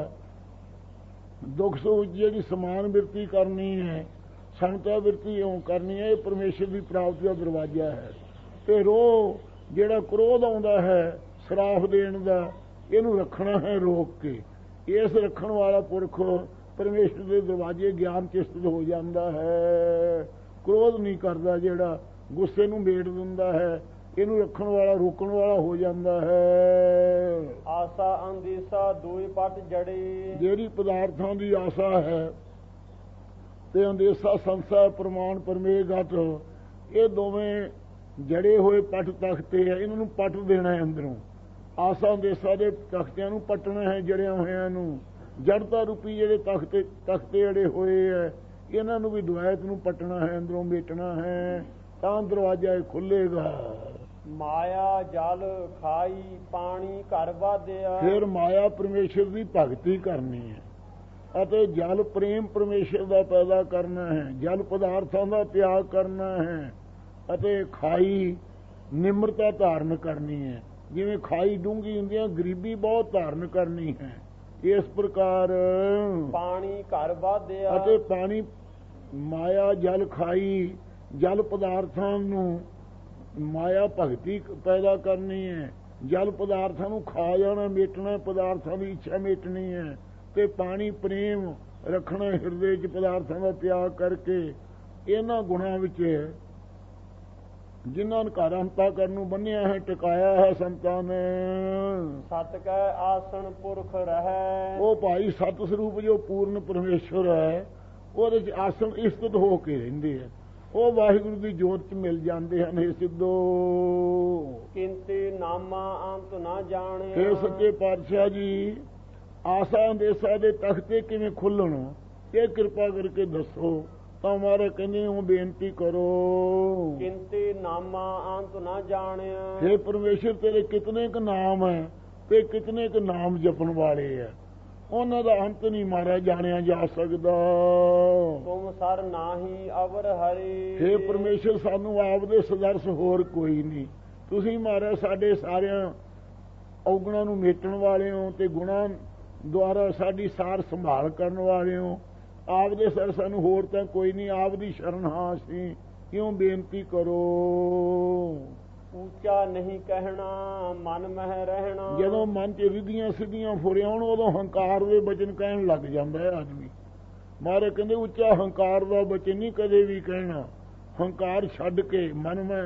ਦੁੱਖ ਸੁੱਖ ਜਿਹੜੀ ਸਮਾਨ ਬਿਰਤੀ ਕਰਨੀ ਹੈ, ਸਮਤਾ ਬਿਰਤੀ ਇਉਂ ਕਰਨੀ ਹੈ, ਇਹ ਪਰਮੇਸ਼ਰ ਦੀ ਪ੍ਰਾਪਤੀ ਦਾ ਦਰਵਾਜ਼ਾ ਹੈ। ਤੇ ਰੋਹ ਜਿਹੜਾ ਕ੍ਰੋਧ ਆਉਂਦਾ ਹੈ ਸਰਾਫ ਦੇਣ ਦਾ, ਇਹਨੂੰ ਰੱਖਣਾ ਹੈ ਰੋਕ ਕੇ। ਇਸ ਰੱਖਣ ਵਾਲਾ ਪੁਰਖ ਪਰਮੇਸ਼ਰ ਦੇ ਦਰਵਾਜ਼ੇ ਗਿਆਨ ਚਿਸਤ ਹੋ ਜਾਂਦਾ ਹੈ। ਕ੍ਰੋਧ ਨਹੀਂ ਕਰਦਾ, ਜਿਹੜਾ ਗੁੱਸੇ ਨੂੰ ਮੇਟ ਦਿੰਦਾ ਹੈ, ਇਹਨੂੰ ਰੱਖਣ ਵਾਲਾ ਰੋਕਣ ਵਾਲਾ ਹੋ ਜਾਂਦਾ ਹੈ। ਆਸਾ ਅੰਦੇਸਾ ਦੋਈ ਪਟ ਜੜੇ। ਜਿਹੜੀ ਪਦਾਰਥਾਂ ਦੀ ਆਸਾ ਹੈ ਤੇ ਅੰਦੇਸਾ ਸੰਸਾ ਪ੍ਰਮਾਣ ਪਰਮੇਗਤ, ਇਹ ਦੋਵੇਂ ਜੜੇ ਹੋਏ ਪਟ ਤਖਤੇ ਹੈ, ਇਹਨਾਂ ਨੂੰ ਪਟ ਦੇਣਾ ਹੈ ਅੰਦਰੋਂ। ਆਸਾ ਅੰਦੇਸਾ ਦੇ ਤਖਤਿਆਂ ਨੂੰ ਪਟਣਾ ਹੈ, ਜੜਿਆਂ ਹੋਇਆਂ ਨੂੰ। ਜੜਤਾ ਰੂਪੀ ਜਿਹੜੇ ਤਖਤੇ ਤਖਤੇ ਜੜੇ ਹੋਏ ਹੈ, ਇਹਨਾਂ ਨੂੰ ਵੀ ਦੁਆਇਤ ਨੂੰ ਪਟਣਾ ਹੈ, ਅੰਦਰੋਂ ਮੇਟਣਾ ਹੈ, ਤਾਂ ਦਰਵਾਜ਼ਾ ਖੁੱਲੇਗਾ। ਮਾਇਆ ਜਲ ਖਾਈ ਪਾਣੀ ਘਰ ਬਾਧਿਆ। ਫਿਰ ਮਾਇਆ ਪਰਮੇਸ਼ਰ ਦੀ ਭਗਤੀ ਕਰਨੀ ਹੈ, ਅਤੇ ਜਲ ਪ੍ਰੇਮ ਪਰਮੇਸ਼ਰ ਦਾ ਪੈਦਾ ਕਰਨਾ ਹੈ, ਜਲ ਪਦਾਰਥਾਂ ਦਾ ਤਿਆਗ ਕਰਨਾ ਹੈ, ਅਤੇ ਖਾਈ ਨਿਮਰਤਾ ਧਾਰਨ ਕਰਨੀ ਹੈ। ਜਿਵੇਂ ਖਾਈ ਡੂੰਘੀ ਹੁੰਦੀ ਹੈ, ਗਰੀਬੀ ਬਹੁਤ ਧਾਰਨ ਕਰਨੀ ਹੈ। ਇਸ ਪ੍ਰਕਾਰ ਪਾਣੀ ਘਰ ਬਾਧਿਆ। ਅਤੇ ਪਾਣੀ ਮਾਇਆ ਜਲ ਖਾਈ ਜਲ ਪਦਾਰਥਾਂ ਨੂੰ ਮਾਇਆ ਭਗਤੀ ਪੈਦਾ ਕਰਨੀ ਹੈ। ਜਲ ਪਦਾਰਥਾਂ ਨੂੰ ਖਾ ਜਾਣਾ, ਮੇਟਣਾ, ਪਦਾਰਥਾਂ ਦੀ ਇੱਛਾ ਮੇਟਣੀ ਹੈ। ਤੇ ਪਾਣੀ ਪ੍ਰੇਮ ਰੱਖਣਾ ਹਿਰਦੇ 'ਚ, ਪਦਾਰਥਾਂ ਦਾ ਤਿਆਗ ਕਰਕੇ। ਇਹਨਾਂ ਗੁਣਾਂ ਵਿੱਚ ਜਿਨ੍ਹਾਂ ਘਰ ਹੰਤਾ ਕਰਨ ਨੂੰ ਬੰਨਿਆ ਹੈ ਟਿਕਾਇਆ ਹੈ ਸੰਤਾਂ ਨੇ। ਸਤ ਕੈ ਆਸਣ ਪੁਰਖ ਰਹਿ। ਉਹ ਭਾਈ ਸਤ ਸਰੂਪ ਜੋ ਪੂਰਨ ਪਰਮੇਸ਼ਵਰ ਹੈ ਉਹਦੇ ਚ ਆਸਣ ਇਸਤਤ ਹੋ ਕੇ ਰਹਿੰਦੇ ਆ। ਉਹ ਵਾਹਿਗੁਰੂ ਦੀ ਜੋਤ ਚ ਮਿਲ ਜਾਂਦੇ ਹਨ। ਇਹ ਸਿੱਧੋ ਕਿੰਤੇ ਨਾਮਾ ਅੰਤ ਨਾ ਜਾਣਿਆ। ਇਹ ਸੱਚੇ ਪਾਤਸ਼ਾਹ ਜੀ ਆਸਾਂ ਦੇਸਾਂ ਦੇ ਤਖਤੇ ਕਿਵੇਂ ਖੁੱਲਣ ਇਹ ਕਿਰਪਾ ਕਰਕੇ ਦੱਸੋ। ਤਾਂ ਮਾਰੇ ਕਹਿੰਦੇ ਉਹ ਬੇਨਤੀ ਕਰੋ। ਕਿੰਤੇ ਨਾਮਾ ਅੰਤ ਨਾ ਜਾਣਿਆ। हे ਪਰਮੇਸ਼ਰ ਤੇਰੇ ਕਿਤਨੇ ਕੁ ਨਾਮ ਹੈ ਤੇ ਕਿਤਨੇ ਕੁ ਨਾਮ ਜਪਣ ਵਾਲੇ ਆ, ਉਹਨਾਂ ਦਾ ਅੰਤ ਨਹੀਂ ਮਾਰਿਆ ਜਾਣਿਆ ਜਾ ਸਕਦਾ। ਤੁਮ ਸਰ ਨਾਹੀ ਅਵਰ ਹਰੇ। हे ਪਰਮੇਸ਼ਰ ਸਾਨੂੰ ਆਪ ਦੇ ਸਦਰਸ ਹੋਰ ਕੋਈ ਨਹੀਂ। ਤੁਸੀਂ ਮਾਰਿਆ ਸਾਡੇ ਸਾਰਿਆਂ ਔਗਣਾਂ ਨੂੰ ਮੇਟਣ ਵਾਲੇ ਹੋ ਤੇ ਗੁਣਾਂ ਦੁਆਰਾ ਸਾਡੀ ਸਾਰ ਸੰਭਾਲ ਕਰਨ ਵਾਲੇ ਹੋ। ਆਪ ਦੇ ਸਰ ਸਾਨੂੰ ਹੋਰ ਤਾਂ ਕੋਈ ਨਹੀਂ। ਆਪ ਦੀ ਸ਼ਰਨ ਹਾਂ ਅਸੀਂ ਕਿਉਂ ਬੇਨਤੀ ਕਰੋ। ਉੱਚਾ ਨਹੀਂ ਕਹਿਣਾ ਮਨ ਮਹਿ ਰਹਿਣਾ। ਜਦੋਂ ਮਨ ਚ ਰਿੱਧੀਆਂ ਸਿੱਧੀਆਂ ਫੁਰਿਆ ਹੋਣ ਉਦੋਂ ਹੰਕਾਰ ਦੇ ਬਚਨ ਕਹਿਣ ਲੱਗ ਜਾਂਦਾ ਹੈ ਆਦਮੀ। ਮਾਰੇ ਕਹਿੰਦੇ ਉੱਚਾ ਹੰਕਾਰ ਦਾ ਬਚਨ ਨਹੀਂ ਕਦੇ ਵੀ ਕਹਿਣਾ। ਹੰਕਾਰ ਛੱਡ ਕੇ ਮਨ ਮੈਂ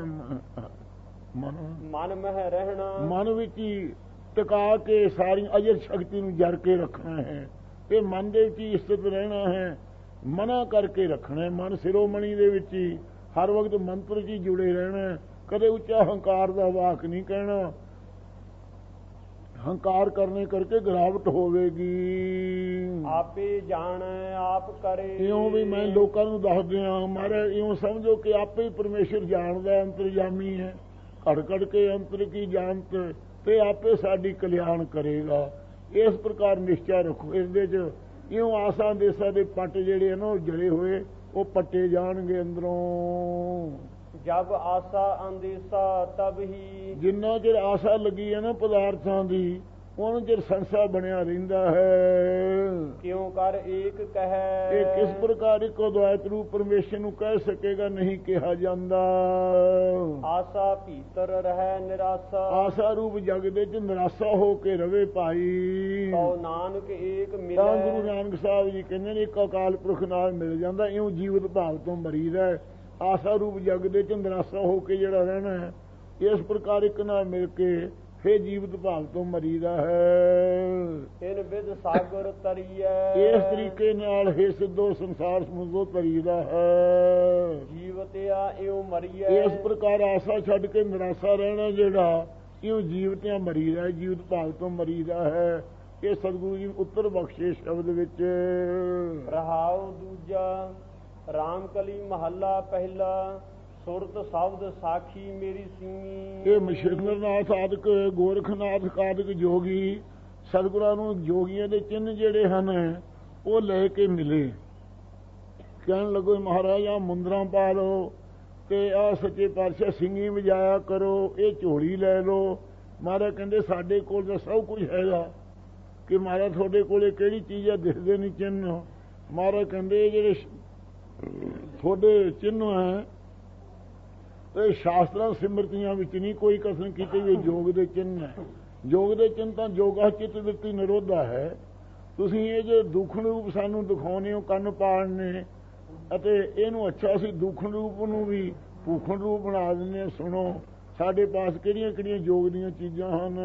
ਮਨ ਮਹਿ ਰਹਿਣਾ। ਮਨ ਵਿੱਚ ਹੀ ਟਿਕਾ ਕੇ ਸਾਰੀ ਅਜਰ ਸ਼ਕਤੀ ਨੂੰ ਜਰ ਕੇ ਰੱਖਣਾ ਹੈ। ਤੇ ਮਨ ਦੇ ਵਿੱਚ ਹੀ ਸਥਿਤ ਰਹਿਣਾ ਹੈ। ਮਨਾ ਕਰਕੇ ਰੱਖਣਾ ਹੈ। ਮਨ ਸਿਰੋਮਣੀ ਦੇ ਵਿੱਚ ਹੀ ਹਰ ਵਕਤ ਮੰਤਰ 'ਚ ਹੀ ਜੁੜੇ ਰਹਿਣਾ। ਕਦੇ ਉੱਚਾ ਹੰਕਾਰ ਦਾ ਵਾਕ ਨਹੀਂ ਕਹਿਣਾ। ਹੰਕਾਰ ਕਰਨੇ ਕਰਕੇ ਗਿਰਾਵਟ ਹੋਵੇਗੀ। ਆਪੇ ਜਾਣ ਆਪ ਕਰੇ। ਇਉਂ ਵੀ ਮੈਂ ਲੋਕਾਂ ਨੂੰ ਦੱਸ ਦਿਆਂ ਮਾਰੇ ਇਉਂ ਸਮਝੋ ਕਿ ਆਪੇ ਹੀ ਪਰਮੇਸ਼ਰ ਜਾਣਦਾ ਅੰਤਰਜਾਮੀ ਹੈ। ਘੜ ਘੜ ਕੇ ਅੰਤਰ ਕੀ ਜਾਣਤ ਤੇ ਆਪੇ ਸਾਡੀ ਕਲਿਆਣ ਕਰੇਗਾ। ਇਸ ਪ੍ਰਕਾਰ ਨਿਸ਼ਚਾ ਰੱਖੋ। ਇਸਦੇ ਚ ਇਉਂ ਆਸਾਂ ਦੇਸਾਂ ਦੇ ਪੱਟ ਜਿਹੜੇ ਹਨ ਉਹ ਜਲੇ ਹੋਏ ਉਹ ਪੱਟੇ ਜਾਣਗੇ ਅੰਦਰੋਂ। ਜਬ ਆਸਾ ਅੰਦੇਸਾ ਤਬ ਹੀ। ਜਿੰਨਾ ਚਿਰ ਆਸਾ ਲੱਗੀ ਹੈ ਨਾ ਪਦਾਰਥਾਂ ਦੀ ਉਹਨਾਂ ਚਿਰ ਸੰਸਾ ਬਣਿਆ ਰਹਿੰਦਾ ਹੈ। ਕਿਉਂ ਕਰ ਏਕ ਕਹੈ। ਇਹ ਕਿਸ ਪ੍ਰਕਾਰ ਇੱਕੋ ਦੁਆਇਤ ਰੂਪ ਪਰਮੇਸ਼ਰ ਨੂੰ ਕਹਿ ਸਕੇਗਾ ਨਹੀਂ ਕਿਹਾ ਜਾਂਦਾ। ਆਸਾ ਭੀਤਰ ਰਹਿ ਨਿਰਾਸਾ। ਆਸਾ ਰੂਪ ਜਗ ਦੇ ਚ ਨਿਰਾਸਾ ਹੋ ਕੇ ਰਵੇ ਭਾਈ। ਕਉ ਨਾਨਕ ਏਕ ਮਿਲੇ। ਤਾਂ ਗੁਰੂ ਨਾਨਕ ਸਾਹਿਬ ਜੀ ਕਹਿੰਦੇ ਨੇ ਇੱਕ ਅਕਾਲ ਪੁਰਖ ਨਾਲ ਮਿਲ ਜਾਂਦਾ। ਇਉਂ ਜੀਵਤ ਭਾਵ ਤੋਂ ਮਰੀਦਾ ਹੈ। ਆਸਾ ਰੂਪ ਜਗ ਦੇ ਚ ਨਿਰਾਸਾ ਹੋ ਕੇ ਜਿਹੜਾ ਰਹਿਣਾ ਹੈ ਇਸ ਪ੍ਰਕਾਰ ਇੱਕ ਨਾਲ ਮਿਲ ਕੇ ਫੇ ਜੀਵਤ ਭਾਵ ਤੋਂ ਮਰੀਦਾ ਹੈ। ਇਨ ਵਿਦ ਸਾਗਰ ਤਰੀਐ। ਇਸ ਤਰੀਕੇ ਨਾਲ ਹੈ ਸਿੱਧੋ ਸੰਸਾਰ ਸਮੁੰਦਰੋਂ ਤਰੀਦਾ ਹੈ। ਜੀਵਤਿਆ ਇਉ ਮਰੀਐ। ਇਸ ਪ੍ਰਕਾਰ ਆਸਾ ਛੱਡ ਕੇ ਨਿਰਾਸਾ ਰਹਿਣਾ ਜਿਹੜਾ ਇਉਂ ਜੀਵਤਿਆ ਮਰੀਦਾ ਹੈ। ਜੀਵਤ ਭਾਵ ਤੋਂ ਮਰੀਦਾ ਹੈ। ਇਹ ਸਤਿਗੁਰੂ ਜੀ ਉੱਤਰ ਬਖਸ਼ੇ ਸ਼ਬਦ ਵਿੱਚ। ਰਹਾਉ ਦੂਜਾ ਰਾਮਕਲੀ ਮਹੱਲਾ ਪਹਿਲਾ। ਸੁਰਤ ਸ਼ਬਦ ਸਾਖੀ ਮੇਰੀ ਸੀਮੀ। ਇਹ ਮਸ਼ੇਂਦਰਨਾਥ ਆਦਿਕ ਗੋਰਖਨਾਥ ਆਦਿਕ ਜੋਗੀ ਸਤਿਗੁਰਾਂ ਨੂੰ ਜੋਗੀਆਂ ਦੇ ਚਿੰਨ੍ਹ ਜਿਹੜੇ ਹਨ ਉਹ ਲੈ ਕੇ ਮਿਲੇ। ਕਹਿਣ ਲੱਗੋ ਮਹਾਰਾਜ ਆ ਮੁੰਦਰਾਂ ਪਾ ਲਓ ਤੇ ਆ ਸੱਚੇ ਪਾਤਸ਼ਾਹ ਸਿੰਘੀ ਵਜਾਇਆ ਕਰੋ। ਇਹ ਝੋਲੀ ਲੈ ਲਓ। ਮਹਾਰਾਜ ਕਹਿੰਦੇ ਸਾਡੇ ਕੋਲ ਤਾਂ ਸਭ ਕੁਝ ਹੈਗਾ ਕਿ ਮਹਾਰਾਜ ਤੁਹਾਡੇ ਕੋਲੇ ਕਿਹੜੀ ਚੀਜ਼ ਹੈ ਦਿਖਦੇ ਨਹੀਂ ਚਿੰਨ੍ਹ। ਮਹਾਰਾਜ ਕਹਿੰਦੇ ਜਿਹੜੇ ਤੁਹਾਡੇ ਚਿੰਨ੍ਹ ਹੈ ਇਹ ਸ਼ਾਸਤਰਾਂ ਸਿਮਰਤੀਆਂ ਵਿੱਚ ਨਹੀਂ ਕੋਈ ਕਸਮ ਕੀਤੀ ਵੀ ਯੋਗ ਦੇ ਚਿੰਨ੍ਹ ਹੈ। ਯੋਗ ਦੇ ਚਿੰਨ੍ਹ ਤਾਂ ਯੋਗਾ ਚਿੱਤ ਦਿੱਤੀ ਨਿਰੋਧਾ ਹੈ। ਤੁਸੀਂ ਇਹ ਜੇ ਦੁੱਖਣ ਰੂਪ ਸਾਨੂੰ ਦਿਖਾਉਂਦੇ ਹੋ ਕੰਨ ਪਾੜਨੇ ਅਤੇ ਇਹਨੂੰ ਅੱਛਾ ਅਸੀਂ ਦੁੱਖਣ ਰੂਪ ਨੂੰ ਵੀ ਭੂਖਣ ਰੂਪ ਬਣਾ ਦਿੰਦੇ ਹਾਂ। ਸੁਣੋ ਸਾਡੇ ਪਾਸ ਕਿਹੜੀਆਂ ਕਿਹੜੀਆਂ ਯੋਗ ਦੀਆਂ ਚੀਜ਼ਾਂ ਹਨ।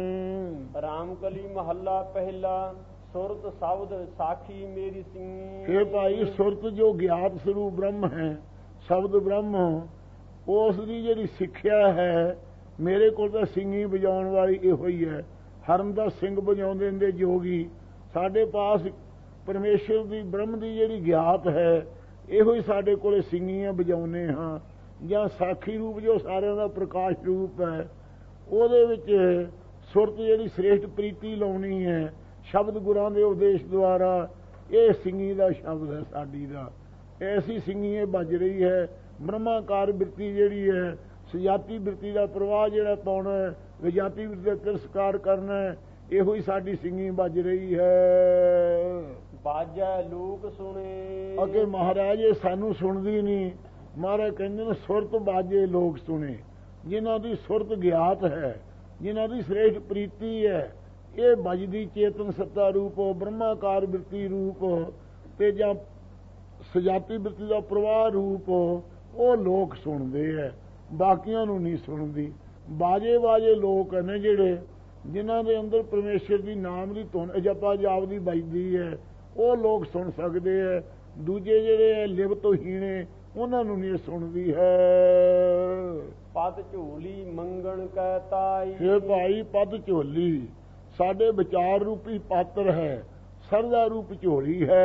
ਰਾਮਕਲੀ ਮਹੱਲਾ ਪਹਿਲਾ। ਸੁਰਤ ਸ਼ਬਦ ਸਾਖੀ ਮੇਰੀ ਸਿੰਘ। ਇਹ ਭਾਈ ਸੁਰਤ ਜੋ ਗਿਆਤ ਸਰੂਪ ਬ੍ਰਹਮ ਹੈ ਸ਼ਬਦ ਬ੍ਰਹਮ ਉਸ ਦੀ ਜਿਹੜੀ ਸਿੱਖਿਆ ਹੈ ਮੇਰੇ ਕੋਲ ਤਾਂ ਸਿੰਘੀ ਵਜਾਉਣ ਵਾਲੀ ਇਹੋ ਹੀ ਹੈ। ਹਰਨ ਦਾ ਸਿੰਘ ਵਜਾਉਂਦੇ ਹੁੰਦੇ ਜੋਗੀ। ਸਾਡੇ ਪਾਸ ਪਰਮੇਸ਼ਰ ਦੀ ਬ੍ਰਹਮ ਦੀ ਜਿਹੜੀ ਗਿਆਤ ਹੈ ਇਹੋ ਹੀ ਸਾਡੇ ਕੋਲੇ ਸਿੰਘੀਆਂ ਵਜਾਉਂਦੇ ਹਾਂ। ਜਾਂ ਸਾਖੀ ਰੂਪ ਜੋ ਸਾਰਿਆਂ ਦਾ ਪ੍ਰਕਾਸ਼ ਰੂਪ ਹੈ ਉਹਦੇ ਵਿੱਚ ਸੁਰਤ ਜਿਹੜੀ ਸ੍ਰੇਸ਼ਟ ਪ੍ਰੀਤੀ ਲਾਉਣੀ ਹੈ ਸ਼ਬਦ ਗੁਰਾਂ ਦੇ ਉਪਦੇਸ਼ ਦੁਆਰਾ ਇਹ ਸਿੰਘੀ ਦਾ ਸ਼ਬਦ ਹੈ ਸਾਡੀ ਦਾ। ਐਸੀ ਸਿੰਘੀ ਇਹ ਵੱਜ ਰਹੀ ਹੈ। ਬ੍ਰਹਮਾਕਾਰ ਬਿਰਤੀ ਜਿਹੜੀ ਹੈ ਸਜਾਤੀ ਬਿਰਤੀ ਦਾ ਪ੍ਰਵਾਹ ਜਿਹੜਾ ਪਾਉਣਾ ਹੈ ਵਿਜਾਤੀ ਬਿਰਤੀ ਦਾ ਤਿਰਸਕਾਰ ਕਰਨਾ ਹੈ ਇਹੋ ਹੀ ਸਾਡੀ ਸਿੰਘੀ ਵੱਜ ਰਹੀ ਹੈ। ਬਾਜੈ ਲੋਕ ਸੁਣੇ। ਅੱਗੇ ਮਹਾਰਾਜ ਇਹ ਸਾਨੂੰ ਸੁਣਦੀ ਨਹੀਂ। ਮਹਾਰਾਜ ਕਹਿੰਦੇ ਨੇ ਸੁਰਤ ਬਾਜੇ ਲੋਕ ਸੁਣੇ। ਜਿਨ੍ਹਾਂ ਦੀ ਸੁਰਤ ਗਿਆਤ ਹੈ ਜਿਨ੍ਹਾਂ ਦੀ ਸ੍ਰੇਸ਼ਟ ਪ੍ਰੀਤੀ ਹੈ ਇਹ ਵੱਜਦੀ ਚੇਤਨ ਸੱਤਾ ਰੂਪ ਬ੍ਰਹਮਾਕਾਰ ਬਿਰਤੀ ਰੂਪ ਤੇ ਜਾਂ ਸਜਾਤੀ ਬਿਰਤੀ ਦਾ ਪ੍ਰਵਾਹ ਰੂਪ ਉਹ ਲੋਕ ਸੁਣਦੇ ਹੈ। ਬਾਕੀਆਂ ਨੂੰ ਨਹੀਂ ਸੁਣਦੀ। ਬਾਜੇ ਬਾਜੇ ਲੋਕ ਨੇ ਜਿਹੜੇ ਜਿਨ੍ਹਾਂ ਦੇ ਅੰਦਰ ਪਰਮੇਸ਼ਰ ਦੀ ਨਾਮ ਦੀ ਧੁਨ ਜਪਾ ਜਾਪ ਦੀ ਵੱਜਦੀ ਹੈ, ਉਹ ਲੋਕ ਸੁਣ ਸਕਦੇ ਹੈ। ਦੂਜੇ ਜਿਹੜੇ ਲਿਵ ਤੋਂ ਹੀਣੇ ਉਹਨਾਂ ਨੂੰ ਨਹੀਂ ਸੁਣਦੀ ਹੈ। ਪਦ ਝੋਲੀ ਮੰਗਣ ਕੈ ਤਾਈ। ਹੇ ਭਾਈ, ਪਦ ਝੋਲੀ ਸਾਡੇ ਵਿਚਾਰ ਰੂਪੀ ਪਾਤਰ ਹੈ, ਸਰਦਾ ਰੂਪ ਝੋਲੀ ਹੈ।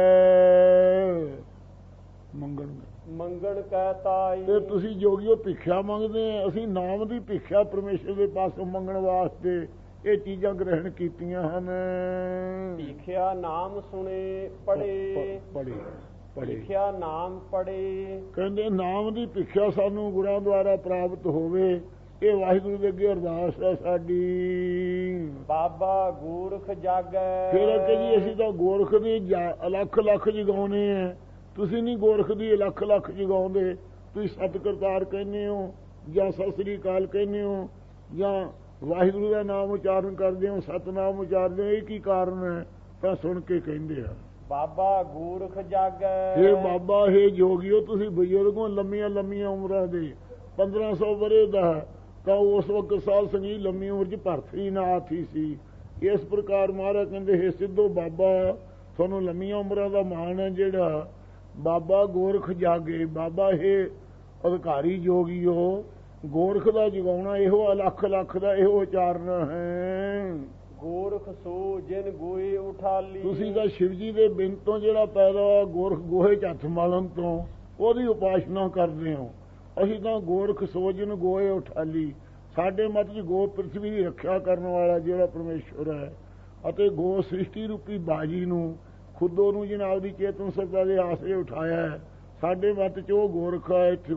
ਮੰਗਣ ਮੰਗਣ ਕੈ ਤਾਈ। ਤੇ ਤੁਸੀਂ ਜੋਗੀਓ ਭਿੱਖਿਆ ਮੰਗਦੇ ਆ, ਅਸੀਂ ਨਾਮ ਦੀ ਭਿੱਖਿਆ ਪਰਮੇਸ਼ਰ ਦੇ ਪਾਸੋਂ ਮੰਗਣ ਵਾਸਤੇ ਇਹ ਚੀਜ਼ਾਂ ਗ੍ਰਹਿਣ ਕੀਤੀਆਂ ਹਨ। ਭਿੱਖਿਆ ਨਾਮ ਸੁਣੇ ਪੜੇ। ਪੜੇ ਪੜੇ ਭਿੱਖਿਆ ਨਾਮ ਪੜੇ। ਕਹਿੰਦੇ ਨਾਮ ਦੀ ਭਿੱਖਿਆ ਸਾਨੂੰ ਗੁਰਾਂ ਦੁਆਰਾ ਪ੍ਰਾਪਤ ਹੋਵੇ, ਇਹ ਵਾਹਿਗੁਰੂ ਦੇ ਅੱਗੇ ਅਰਦਾਸ ਹੈ ਸਾਡੀ। ਬਾਬਾ ਗੋਰਖ ਜਾਗੈ। ਫਿਰ ਕਿ ਜੀ ਅਸੀਂ ਤਾਂ ਗੋਰਖ ਦੀ ਲੱਖ ਲੱਖ ਜਗਾਉਣੇ ਆ, ਤੁਸੀਂ ਨਹੀਂ ਗੋਰਖ ਦੀ ਲੱਖ ਲੱਖ ਜਗਾਉਂਦੇ। ਤੁਸੀਂ ਸਤਿ ਕਰਤਾਰ ਕਹਿੰਦੇ ਹੋ ਜਾਂ ਸਤਿ ਸ੍ਰੀ ਅਕਾਲ ਕਹਿੰਦੇ ਹੋ ਜਾਂ ਵਾਹਿਗੁਰੂ ਦਾ ਨਾਮ ਉਚਾਰਨ ਕਰਦੇ ਹੋ, ਸਤਨਾਮ ਉਚਾਰਦੇ ਹੋ, ਇਹ ਕੀ ਕਾਰਨ ਹੈ? ਤਾਂ ਸੁਣ ਕੇ ਕਹਿੰਦੇ ਆ ਬਾਬਾ ਗੋਰਖ ਜਾਗੈ। ਹੇ ਬਾਬਾ, ਹੇ ਜੋਗੀਓ, ਤੁਸੀਂ ਬਜ਼ੁਰਗੋਂ ਲੰਮੀਆਂ ਲੰਮੀਆਂ ਉਮਰਾਂ ਦੇ ਪੰਦਰਾਂ ਸੌ ਵਰੇ ਦਾ ਤਾਂ ਉਸ ਵਕਤ ਸਾਧ ਸੰਗੀ ਲੰਮੀ ਉਮਰ ਚ ਭਰਤਰੀ ਨਾਥ ਹੀ ਸੀ। ਇਸ ਪ੍ਰਕਾਰ ਮਹਾਰਾਜ ਕਹਿੰਦੇ ਹੇ ਸਿੱਧੋ ਬਾਬਾ, ਤੁਹਾਨੂੰ ਲੰਮੀਆਂ ਉਮਰਾਂ ਦਾ ਮਾਣ ਹੈ ਜਿਹੜਾ ਬਾਬਾ ਗੋਰਖ ਜਾਗੇ। ਬਾਬਾ ਹੇ ਅਧਿਕਾਰੀ ਜੋਗੀਓ, ਗੋਰਖ ਦਾ ਜਗਾਉਣਾ ਇਹੋ ਲੱਖ ਲੱਖ ਦਾ ਇਹੋ ਉਚਾਰਨ ਹੈ। ਗੋਰਖ ਸੋ ਜਿਨ ਗੋਏ ਉਠਾਲੀ। ਤੁਸੀਂ ਤਾਂ ਸ਼ਿਵ ਜੀ ਦੇ ਬਿੰਦ ਤੋਂ ਜਿਹੜਾ ਪੈਦਾ ਹੋਇਆ ਗੋਰਖ ਗੋਹੇ ਚ ਹੱਥ ਮਾਲਣ ਤੋਂ ਉਹਦੀ ਉਪਾਸਨਾ ਕਰਦੇ ਹੋ। ਅਸੀਂ ਤਾਂ ਗੋਰਖ ਸੋ ਜਿਨ ਗੋਏ ਉਠਾਲੀ। ਸਾਡੇ ਮਤ ਚ ਗੋ ਪ੍ਰਿਥਵੀ ਦੀ ਰੱਖਿਆ ਕਰਨ ਵਾਲਾ ਜਿਹੜਾ ਪਰਮੇਸ਼ਵਰ ਹੈ ਅਤੇ ਗੋ ਸ੍ਰਿਸ਼ਟੀ ਰੂਪੀ ਬਾਜੀ ਨੂੰ ਖੁਦੋਂ ਨੂੰ ਜਿਹਨਾਂ ਆਪਦੀ ਚੇਤਨ ਸੱਤਾ ਦੇ ਆਸਰੇ ਉਠਾਇਆ ਹੈ, ਸਾਡੇ ਮਤ ਚ ਉਹ ਗੋਰਖ ਹੈ। ਇੱਥੇ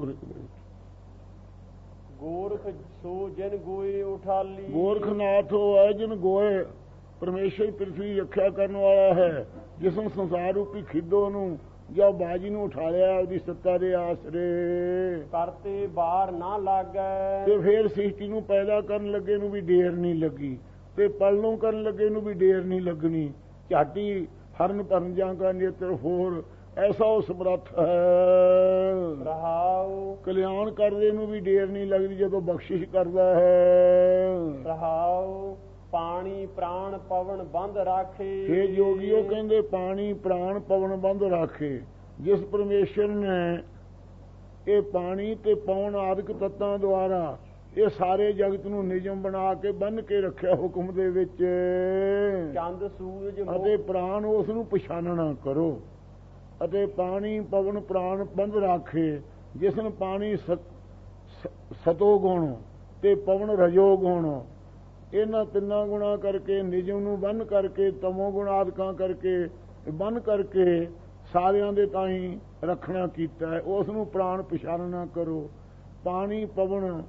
ਗੋਰਖ ਸੋ ਜਿਨ ਗੋਏ ਉਠਾਲੀ। ਗੋਰਖਨਾਥ ਉਹ ਹੈ ਜਿਨ ਗੋਏ ਪਰਮੇਸ਼ਰ ਪ੍ਰਿਥਵੀ ਰੱਖਿਆ ਕਰਨ ਵਾਲਾ ਹੈ, ਜਿਸ ਨੂੰ ਸੰਸਾਰ ਰੂਪੀ ਖਿੱਦੋ ਨੂੰ ਜਾਂ ਬਾਜੀ ਨੂੰ ਉਠਾ ਲਿਆ ਉਹਦੀ ਸੱਤਾ ਦੇ ਆਸਰੇ। ਕਰਤੇ ਬਾਹਰ ਨਾ ਲੱਗੈ। ਤੇ ਫੇਰ ਸ੍ਰਿਸ਼ਟੀ ਨੂੰ ਪੈਦਾ ਕਰਨ ਲੱਗੇ ਨੂੰ ਵੀ ਢੇਰ ਨਹੀਂ ਲੱਗੀ ਤੇ ਪਲਣੋਂ ਕਰਨ ਲੱਗੇ ਨੂੰ ਵੀ ਢੇਰ ਨਹੀਂ ਲੱਗਣੀ। ਝਾਟੀ ਹਰਨ ਭਰਨ ਜਾਂ ਕਾ ਨੇਤਰ ਹੋਰ ਐਸਾ ਉਹ ਸਮਰੱਥ ਹੈ। ਰਹਾਉ ਕਲਿਆਣ ਕਰਦੇ ਨੂੰ ਵੀ ਢੇਰ ਨਹੀਂ ਲੱਗਦੀ ਜਦੋਂ ਬਖਸ਼ਿਸ਼ ਕਰਦਾ ਹੈ। ਰਹਾਉ ਪਾਣੀ ਪ੍ਰਾਣ ਪਵਨ ਬੰਦ ਰਾਖੇ। ਇਹ ਜੋਗੀਓ ਕਹਿੰਦੇ ਪਾਣੀ ਪ੍ਰਾਣ ਪਵਨ ਬੰਦ ਰਾਖੇ। ਜਿਸ ਪਰਮੇਸ਼ਰ ਨੇ ਇਹ ਪਾਣੀ ਤੇ ਪਵਨ ਆਦਿਕ ਤੱਤਾਂ ਦੁਆਰਾ ਇਹ ਸਾਰੇ ਜਗਤ ਨੂੰ ਨਿਯਮ ਬਣਾ ਕੇ ਬੰਨ ਕੇ ਰੱਖਿਆ ਹੁਕਮ ਦੇ ਵਿੱਚ। ਚੰਦ ਸੂਰਜ ਅਤੇ ਪ੍ਰਾਣ ਉਸ ਨੂੰ ਪਛਾਨਣਾ ਕਰੋ। ਅਤੇ ਪਾਣੀ ਪਵਨ ਪ੍ਰਾਣ ਬੰਦ ਰਾਖੇ। ਜਿਸ ਨੂੰ ਪਾਣੀ ਸਤੋ ਗੁਣ ਤੇ ਪਵਨ ਰਜੋ ਗੁਣ, ਇਹਨਾਂ ਤਿੰਨਾਂ ਗੁਣਾ ਕਰਕੇ ਨਿਯਮ ਨੂੰ ਬੰਨ ਕਰਕੇ ਤਮੋ ਗੁਣ ਆਦਿਕਾਂ ਕਰਕੇ ਬੰਨ ਕਰਕੇ ਸਾਰਿਆਂ ਦੇ ਤਾਈਂ ਰੱਖਣਾ ਕੀਤਾ ਹੈ। ਉਸ ਨੂੰ ਪ੍ਰਾਣ ਪਛਾਨਣਾ ਕਰੋ। ਪਾਣੀ ਪਵਨ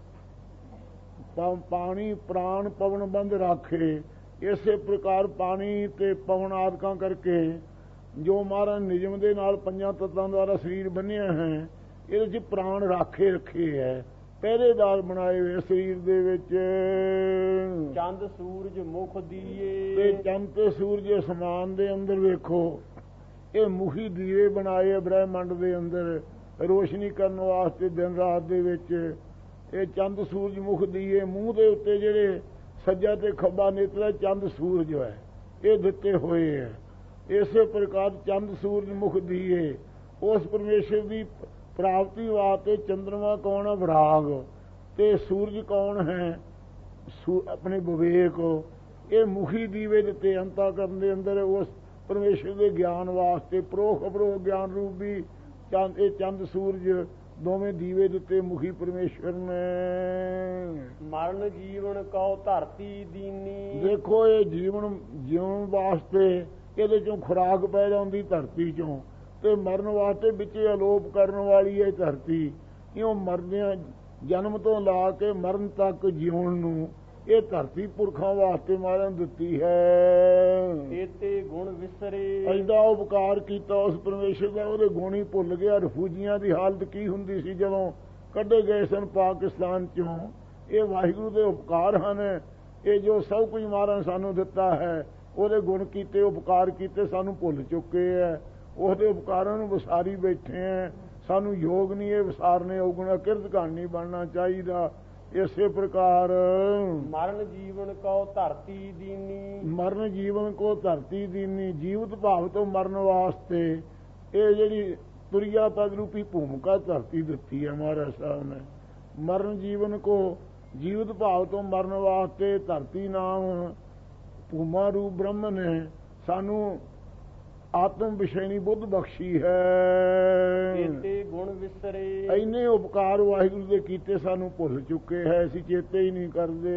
ਪਾਣੀ ਪ੍ਰਾਣ ਪਵਨ ਬੰਦ ਰਾਖੇ। ਇਸੇ ਪ੍ਰਕਾਰ ਪਾਣੀ ਤੇ ਪਵਨ ਆਦਿਕਾਂ ਕਰਕੇ ਜੋ ਮਹਾਰਾਜ ਨਿਯਮ ਦੇ ਨਾਲ ਪੰਜਾਂ ਤੱਤਾਂ ਦੁਆਰਾ ਸਰੀਰ ਬੰਨਿਆ ਹੈ, ਇਹਦੇ ਚ ਪ੍ਰਾਣ ਰਾਖੇ ਰੱਖੇ ਹੈ, ਪਹਿਰੇਦਾਰ ਬਣਾਏ ਹੋਏ ਸਰੀਰ ਦੇ ਵਿੱਚ। ਚੰਦ ਸੂਰਜ ਮੁਖ ਦੀਏ। ਤੇ ਚੰਦ ਤੇ ਸੂਰਜ ਅਸਮਾਨ ਦੇ ਅੰਦਰ ਵੇਖੋ, ਇਹ ਮੁਖੀ ਦੀਵੇ ਬਣਾਏ ਬ੍ਰਹਿਮੰਡ ਦੇ ਅੰਦਰ ਰੋਸ਼ਨੀ ਕਰਨ ਵਾਸਤੇ ਦਿਨ ਰਾਤ ਦੇ ਵਿੱਚ। ਇਹ ਚੰਦ ਸੂਰਜ ਮੁਖ ਦੀਏ, ਮੂੰਹ ਦੇ ਉੱਤੇ ਜਿਹੜੇ ਸੱਜਾ ਤੇ ਖੱਬਾ ਨੇਤਰ ਚੰਦ ਸੂਰਜ ਹੈ ਇਹ ਦਿੱਤੇ ਹੋਏ ਹੈ। ਇਸੇ ਪ੍ਰਕਾਰ ਚੰਦ ਸੂਰਜ ਮੁਖ ਦੀਏ। ਉਸ ਪਰਮੇਸ਼ਰ ਦੀ ਪ੍ਰਾਪਤੀ ਵਾਸਤੇ ਚੰਦਰਮਾ ਕੌਣ ਹੈ? ਵਿਰਾਗ। ਤੇ ਸੂਰਜ ਕੌਣ ਹੈ? ਆਪਣੇ ਵਿਵੇਕ। ਇਹ ਮੁਖੀ ਦੀਵੇ ਦਿੱਤੇ ਅੰਤःਕਰਨ ਦੇ ਅੰਦਰ ਉਸ ਪਰਮੇਸ਼ਰ ਦੇ ਗਿਆਨ ਵਾਸਤੇ ਪ੍ਰੋਖ ਅਪਰੋਖ ਗਿਆਨ ਰੂਪ ਵੀ ਚੰਦ ਇਹ ਚੰਦ ਸੂਰਜ ਦੋਵੇਂ ਦੀਵੇ ਦਿੱਤੇ ਮੁਖੀ ਪਰਮੇਸ਼ਰ ਨੇ। ਮਰਨ ਜੀਵਨ ਕਉ ਧਰਤੀ ਦੀਨੀ। ਦੇਖੋ ਇਹ ਜੀਵਨ ਜਿਉਣ ਵਾਸਤੇ ਇਹਦੇ ਚੋਂ ਖੁਰਾਕ ਪੈ ਜਾਂਦੀ ਧਰਤੀ ਚੋਂ, ਤੇ ਮਰਨ ਵਾਸਤੇ ਵਿੱਚ ਅਲੋਪ ਕਰਨ ਵਾਲੀ ਹੈ ਧਰਤੀ। ਕਿਉਂ ਮਰਦਿਆਂ ਜਨਮ ਤੋਂ ਲਾ ਕੇ ਮਰਨ ਤੱਕ ਜਿਉਣ ਨੂੰ ਇਹ ਧਰਤੀ ਪੁਰਖਾਂ ਵਾਸਤੇ ਮਾਰਨ ਦਿੱਤੀ ਹੈ। ਇਹਤੇ ਗੁਣ ਵਿਸਰੇ। ਐਡਾ ਉਪਕਾਰ ਕੀਤਾ ਉਸ ਪਰਮੇਸ਼ਰ ਦਾ, ਉਹਦੇ ਗੁਣ ਹੀ ਭੁੱਲ ਗਿਆ। ਰਫੂਜੀਆਂ ਦੀ ਹਾਲਤ ਕੀ ਹੁੰਦੀ ਸੀ ਜਦੋਂ ਕੱਢੇ ਗਏ ਸਨ ਪਾਕਿਸਤਾਨ ਚੋਂ। ਇਹ ਵਾਹਿਗੁਰੂ ਦੇ ਉਪਕਾਰ ਹਨ। ਇਹ ਜੋ ਸਭ ਕੁਝ ਮਾਰਨ ਸਾਨੂੰ ਦਿੱਤਾ ਹੈ, ਉਹਦੇ ਗੁਣ ਕੀਤੇ ਉਪਕਾਰ ਕੀਤੇ ਸਾਨੂੰ ਭੁੱਲ ਚੁੱਕੇ ਹੈ। ਉਹਦੇ ਉਪਕਾਰਾਂ ਨੂੰ ਵਿਸਾਰੀ ਬੈਠੇ ਹੈ। ਸਾਨੂੰ ਯੋਗ ਨਹੀਂ ਇਹ ਵਿਸਾਰਨੇ ਔਗੁਣਾ ਕਿਰਤ ਘਣ ਨਹੀਂ ਬਣਨਾ ਚਾਹੀਦਾ। ਇਸੇ ਪ੍ਰਕਾਰ ਮਰਨ ਜੀਵਨ ਕੋ ਧਰਤੀ ਦੀਨੀ, ਮਰਨ ਜੀਵਨ ਕੋ ਧਰਤੀ ਦੀਨੀ, ਜੀਵਤ ਭਾਵ ਤੋਂ ਮਰਨ ਵਾਸਤੇ ਇਹ ਜਿਹੜੀ ਤੁਰਿਆ ਪਦ ਰੂਪੀ ਭੂਮਿਕਾ ਧਰਤੀ ਦਿੱਤੀ ਹੈ ਮਹਾਰਾਜ ਸਾਹਿਬ ਨੇ। ਮਰਨ ਜੀਵਨ ਕੋ ਜੀਵਤ ਭਾਵ ਤੋਂ ਮਰਨ ਵਾਸਤੇ ਧਰਤੀ ਨਾਮ ਭੂਮਾ ਰੂਪ ਬ੍ਰਹਮ ਨੇ ਸਾਨੂੰ ਆਤਮ ਵਿਸ਼ੇਣੀ ਬੁੱਧ ਬਖਸ਼ੀ ਹੈ। ਚੇਤੇ ਗੁਣ ਵਿਸਰੇ, ਇੰਨੇ ਉਪਕਾਰ ਵਾਹਿਗੁਰੂ ਦੇ ਕੀਤੇ ਸਾਨੂੰ ਭੁੱਲ ਚੁੱਕੇ ਹੈ, ਅਸੀਂ ਚੇਤੇ ਹੀ ਨਹੀਂ ਕਰਦੇ।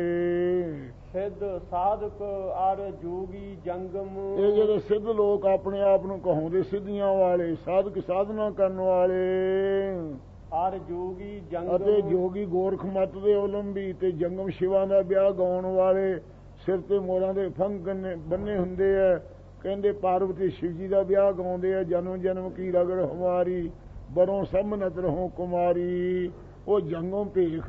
ਸਿੱਧ ਸਾਧਕ ਅਰ ਜੋਗੀ ਜੰਗਮ, ਇਹ ਜਿਹੜੇ ਸਿੱਧ ਲੋਕ ਆਪਣੇ ਆਪ ਨੂੰ ਕਹਾਉਂਦੇ ਸਿੱਧੀਆਂ ਵਾਲੇ, ਸਾਧਕ ਸਾਧਨਾ ਕਰਨ ਵਾਲੇ, ਅਰ ਜੋਗੀ ਜੰਗਮ, ਅਤੇ ਜੋਗੀ ਗੋਰਖ ਮਤ ਦੇ ਉਲੰਬੀ ਤੇ ਜੰਗਮ ਸ਼ਿਵਾਂ ਦਾ ਵਿਆਹ ਗਾਉਣ ਵਾਲੇ, ਸਿਰ ਤੇ ਮੋਰਾਂ ਦੇ ਫੰਗ ਬੰਨੇ ਹੁੰਦੇ ਆ, ਕਹਿੰਦੇ ਪਾਰਵਤੀ ਸ਼ਿਵ ਜੀ ਦਾ ਵਿਆਹ ਗਾਉਂਦੇ ਆ, ਜਨਮ ਜਨਮ ਕੀ ਰਗੜ ਹਮਾਰੀ, ਬਰੋਂ ਸੰਮਨਤ ਰਹੋ ਕੁਮਾਰੀ, ਉਹ ਜੰਗਮ ਭੇਖ।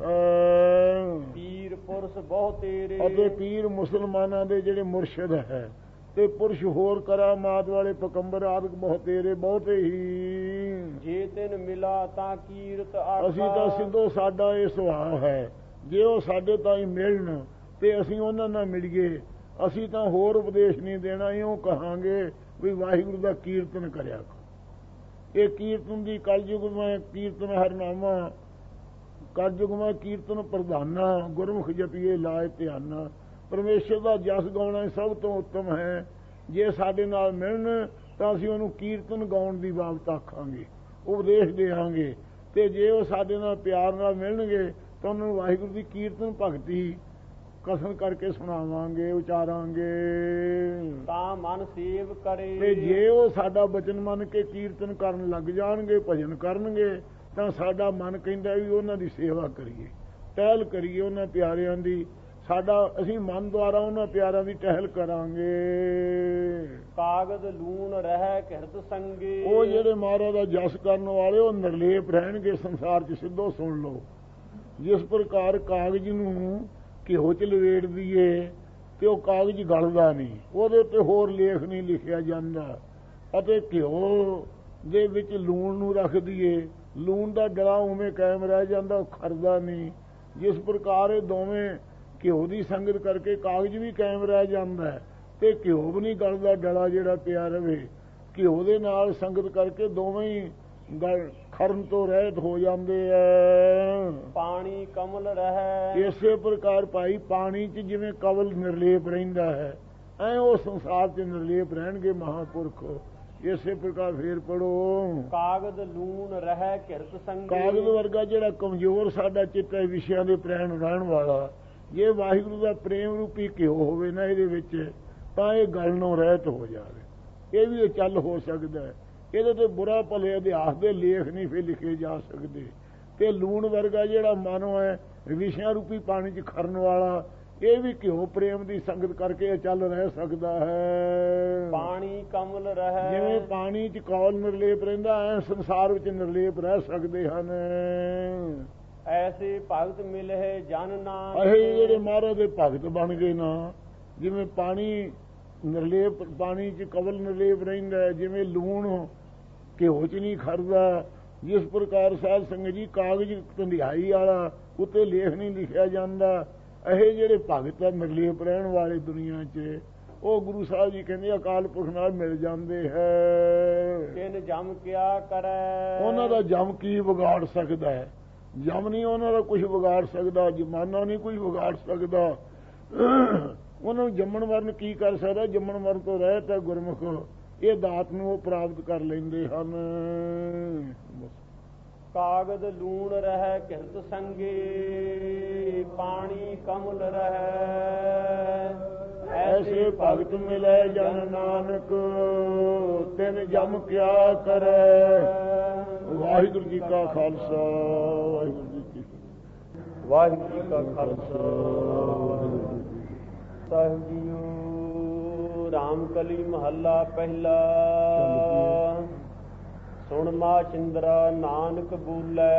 ਪੀਰ ਪੁਰਸ਼ ਬਹੁ ਤੇਰੇ, ਅਤੇ ਪੀਰ ਮੁਸਲਮਾਨਾਂ ਦੇ ਜਿਹੜੇ ਮੁਰਸ਼ਿਦ ਹੈ, ਤੇ ਪੁਰਸ਼ ਹੋਰ ਕਰਾਮਾਤ ਵਾਲੇ ਪਕੰਬਰ ਆਦਿਕ ਬਹੁਤ ਤੇਰੇ ਬਹੁਤੇ ਹੀ। ਜੇ ਤਿਨ ਮਿਲਾ ਤਾਂ ਕੀਰਤ ਆਖਾ, ਅਸੀਂ ਤਾਂ ਸਿੱਧੋ ਸਾਡਾ ਇਹ ਸੁਭਾਅ ਹੈ, ਜੇ ਉਹ ਸਾਡੇ ਤਾਈਂ ਮਿਲਣ ਤੇ ਅਸੀਂ ਉਹਨਾਂ ਨਾਲ ਮਿਲੀਏ। ਅਸੀਂ ਤਾਂ ਹੋਰ ਉਪਦੇਸ਼ ਨਹੀਂ ਦੇਣਾ, ਇਉਂ ਕਹਾਂਗੇ ਵੀ ਵਾਹਿਗੁਰੂ ਦਾ ਕੀਰਤਨ ਕਰਿਆ ਕਰੋ। ਇਹ ਕੀਰਤਨ ਦੀ ਕਲਯੁਗ ਮੈਂ ਕੀਰਤਨ ਹਰਨਾਮਾ, ਕਲਯੁਗ ਮੈਂ ਕੀਰਤਨ ਪ੍ਰਧਾਨਾ, ਗੁਰਮੁਖ ਜਪੀਏ ਲਾਏ ਧਿਆਨਾ। ਪਰਮੇਸ਼ਰ ਦਾ ਜਸ ਗਾਉਣਾ ਸਭ ਤੋਂ ਉੱਤਮ ਹੈ। ਜੇ ਸਾਡੇ ਨਾਲ ਮਿਲਣ ਤਾਂ ਅਸੀਂ ਉਹਨੂੰ ਕੀਰਤਨ ਗਾਉਣ ਦੀ ਬਾਬਤ ਆਖਾਂਗੇ, ਉਪਦੇਸ਼ ਦੇਵਾਂਗੇ, ਤੇ ਜੇ ਉਹ ਸਾਡੇ ਨਾਲ ਪਿਆਰ ਨਾਲ ਮਿਲਣਗੇ ਤਾਂ ਉਹਨਾਂ ਨੂੰ ਵਾਹਿਗੁਰੂ ਦੀ ਕੀਰਤਨ ਭਗਤੀ ਕਥਨ ਕਰਕੇ ਸੁਣਾਵਾਂਗੇ, ਉਚਾਰਾਂਗੇ। ਤਾਂ ਮਨ ਸੇਵ ਕਰੇ, ਤੇ ਜੇ ਉਹ ਸਾਡਾ ਬਚਨ ਮੰਨ ਕੇ ਕੀਰਤਨ ਕਰਨ ਲੱਗ ਜਾਣਗੇ, ਭਜਨ ਕਰਨਗੇ, ਤਾਂ ਸਾਡਾ ਮਨ ਕਹਿੰਦਾ ਵੀ ਉਹਨਾਂ ਦੀ ਸੇਵਾ ਕਰੀਏ, ਟਹਿਲ ਕਰੀਏ ਉਹਨਾਂ ਪਿਆਰਿਆਂ ਦੀ। ਸਾਡਾ ਅਸੀਂ ਮਨ ਦੁਆਰਾ ਉਹਨਾਂ ਪਿਆਰਿਆਂ ਦੀ ਟਹਿਲ ਕਰਾਂਗੇ। ਕਾਗਦ ਲੂਣ ਰਹਿ ਕਿਰਤ ਸੰਗੇ, ਉਹ ਜਿਹੜੇ ਮਹਾਰਾਜ ਦਾ ਜਸ ਕਰਨ ਵਾਲੇ ਉਹ ਨਿਰਲੇਪ ਰਹਿਣਗੇ ਸੰਸਾਰ 'ਚ। ਸਿੱਧੋ ਸੁਣ ਲਓ, ਜਿਸ ਪ੍ਰਕਾਰ ਕਾਗਜ਼ ਨੂੰ ਘਿਓ 'ਚ ਲਵੇੜ ਦਈਏ ਤੇ ਉਹ ਕਾਗਜ਼ ਗਲਦਾ ਨਹੀਂ, ਉਹਦੇ ਉੱਤੇ ਹੋਰ ਲੇਖ ਨਹੀਂ ਲਿਖਿਆ ਜਾਂਦਾ, ਅਤੇ ਘਿਓ ਦੇ ਵਿੱਚ ਲੂਣ ਨੂੰ ਰੱਖ ਦਈਏ, ਲੂਣ ਦਾ ਡਲਾ ਉਵੇਂ ਕਾਇਮ ਰਹਿ ਜਾਂਦਾ, ਉਹ ਖਰਦਾ ਨਹੀਂ। ਜਿਸ ਪ੍ਰਕਾਰ ਇਹ ਦੋਵੇਂ ਘਿਓ ਦੀ ਸੰਗਤ ਕਰਕੇ ਕਾਗਜ਼ ਵੀ ਕਾਇਮ ਰਹਿ ਜਾਂਦਾ ਹੈ ਤੇ ਘਿਓ ਵੀ ਨਹੀਂ ਗਲਦਾ, ਡਲਾ ਜਿਹੜਾ ਪਿਆ ਰਵੇ। ਘਿਓ ਦੇ ਨਾਲ ਸੰਗਤ ਕਰਕੇ ਦੋਵੇਂ ਹੀ ਗਲ ਖਰਨ ਤੋਂ ਰਹਿਤ ਹੋ ਜਾਂਦੇ ਐ। ਪਾਣੀ ਕਮਲ ਰਹਿ, ਇਸੇ ਪ੍ਰਕਾਰ ਭਾਈ ਪਾਣੀ 'ਚ ਜਿਵੇਂ ਕਵਲ ਨਿਰਲੇਪ ਰਹਿੰਦਾ ਹੈ, ਐ ਉਹ ਸੰਸਾਰ 'ਚ ਨਿਰਲੇਪ ਰਹਿਣਗੇ ਮਹਾਂਪੁਰਖ। ਇਸੇ ਪ੍ਰਕਾਰ ਫੇਰ ਪੜੋ, ਕਾਗਦ ਲੂਣ ਰਹਿ ਕਿਰਤ ਸੰਗੇ, ਕਾਗਜ਼ ਵਰਗਾ ਜਿਹੜਾ ਕਮਜ਼ੋਰ ਸਾਡਾ ਚਿੱਤ ਹੈ ਵਿਸ਼ਿਆਂ ਦੇ ਪ੍ਰੇਮ ਰਹਿਣ ਵਾਲਾ, ਜੇ ਵਾਹਿਗੁਰੂ ਦਾ ਪ੍ਰੇਮ ਰੂਪੀ ਘਿਓ ਹੋਵੇ ਨਾ ਇਹਦੇ ਵਿੱਚ, ਤਾਂ ਇਹ ਗਲਣੋਂ ਰਹਿਤ ਹੋ ਜਾਵੇ। ਇਹ ਵੀ ਚੱਲ ਹੋ ਸਕਦਾ ਹੈ, ਇਹਦੇ ਤੇ ਬੁਰਾ ਭਲੇ ਇਤਿਹਾਸ ਦੇ ਲੇਖ ਨਹੀਂ ਫਿਰ ਲਿਖੇ ਜਾ ਸਕਦੇ। ਤੇ ਲੂਣ ਵਰਗਾ ਜਿਹੜਾ ਮਨੋਂ ਹੈ ਵਿਸ਼ਿਆਂ ਰੂਪੀ ਪਾਣੀ 'ਚ ਖਰਨ ਵਾਲਾ, ਇਹ ਵੀ ਘਿਓ ਪ੍ਰੇਮ ਦੀ ਸੰਗਤ ਕਰਕੇ ਚੱਲ ਰਹਿ ਸਕਦਾ ਹੈ। ਪਾਣੀ ਕਮਲ ਰਹਿ, ਜਿਵੇਂ ਪਾਣੀ 'ਚ ਕੌਲ ਨਿਰਲੇਪ ਰਹਿੰਦਾ, ਐ ਸੰਸਾਰ ਵਿੱਚ ਨਿਰਲੇਪ ਰਹਿ ਸਕਦੇ ਹਨ। ਐਸੇ ਭਗਤ ਮਿਲੇ ਜਨ ਨਾਨਕ, ਇਹ ਜਿਹੜੇ ਮਹਾਰਾਜ ਦੇ ਭਗਤ ਬਣ ਗਏ ਨਾ, ਜਿਵੇਂ ਪਾਣੀ ਨਿਰਲੇਪ, ਪਾਣੀ 'ਚ ਕਵਲ ਨਿਰਲੇਪ ਰਹਿੰਦਾ, ਜਿਵੇਂ ਲੂਣ ਘਿਓ 'ਚ ਨਹੀਂ ਖਰਦਾ, ਜਿਸ ਪ੍ਰਕਾਰ ਸਾਧ ਸੰਗਤ ਜੀ ਕਾਗਜ਼ ਧੰਦਿਆਈ ਵਾਲਾ ਉੱਤੇ ਲੇਖ ਨਹੀਂ ਲਿਖਿਆ ਜਾਂਦਾ, ਇਹ ਜਿਹੜੇ ਭਗਤ ਆ ਨਿਰਲੇਪ ਰਹਿਣ ਵਾਲੇ ਦੁਨੀਆ 'ਚ, ਉਹ ਗੁਰੂ ਸਾਹਿਬ ਜੀ ਕਹਿੰਦੇ ਅਕਾਲ ਪੁਰਖ ਨਾਲ ਮਿਲ ਜਾਂਦੇ ਹੈ। ਕਿਨ ਜਮ ਕਿਆ ਕਰੈ, ਉਹਨਾਂ ਦਾ ਜਮ ਕੀ ਵਿਗਾੜ ਸਕਦਾ ਹੈ? ਜਮ ਨਹੀਂ ਉਹਨਾਂ ਦਾ ਕੁਝ ਵਿਗਾੜ ਸਕਦਾ, ਜ਼ਮਾਨਾ ਨਹੀਂ ਕੁਝ ਵਿਗਾੜ ਸਕਦਾ। ਉਹਨਾਂ ਨੂੰ ਜੰਮਣ ਮਰਨ ਕੀ ਕਰ ਸਕਦਾ? ਜੰਮਣ ਮਰਨ ਤੋਂ ਰਹਿਤ ਹੈ ਗੁਰਮੁਖ, ਇਹ ਦਾਤ ਨੂੰ ਉਹ ਪ੍ਰਾਪਤ ਕਰ ਲੈਂਦੇ ਹਨ। ਕਾਗਦ ਲੂਣ ਰਹਿ ਕਿਰਤ ਸੰਗੇ, ਪਾਣੀ ਕਮਲ ਰਹਿ, ਐਸੇ ਭਗਤ ਮਿਲੇ ਜਨ ਨਾਨਕ, ਤਿਨ ਜਮ ਕਿਆ ਕਰੈ। ਵਾਹਿਗੁਰੂ ਜੀ ਕਾ ਖਾਲਸਾ, ਵਾਹਿਗੁਰੂ ਜੀ ਕੀ ਫਤਿਹ। ਵਾਹਿਗੁਰੂ ਜੀ ਕਾ ਖਾਲਸਾ, ਵਾਹਿਗੁਰੂ ਜੀ ਕੀ ਫਤਿਹ। ਸਾਹਿਬ ਜੀਓ, ਰਾਮਕਲੀ ਮਹੱਲਾ ਪਹਿਲਾ। ਸੁਣ ਮਾ ਚਿੰਦਰਾ ਨਾਨਕ ਬੋਲੇ,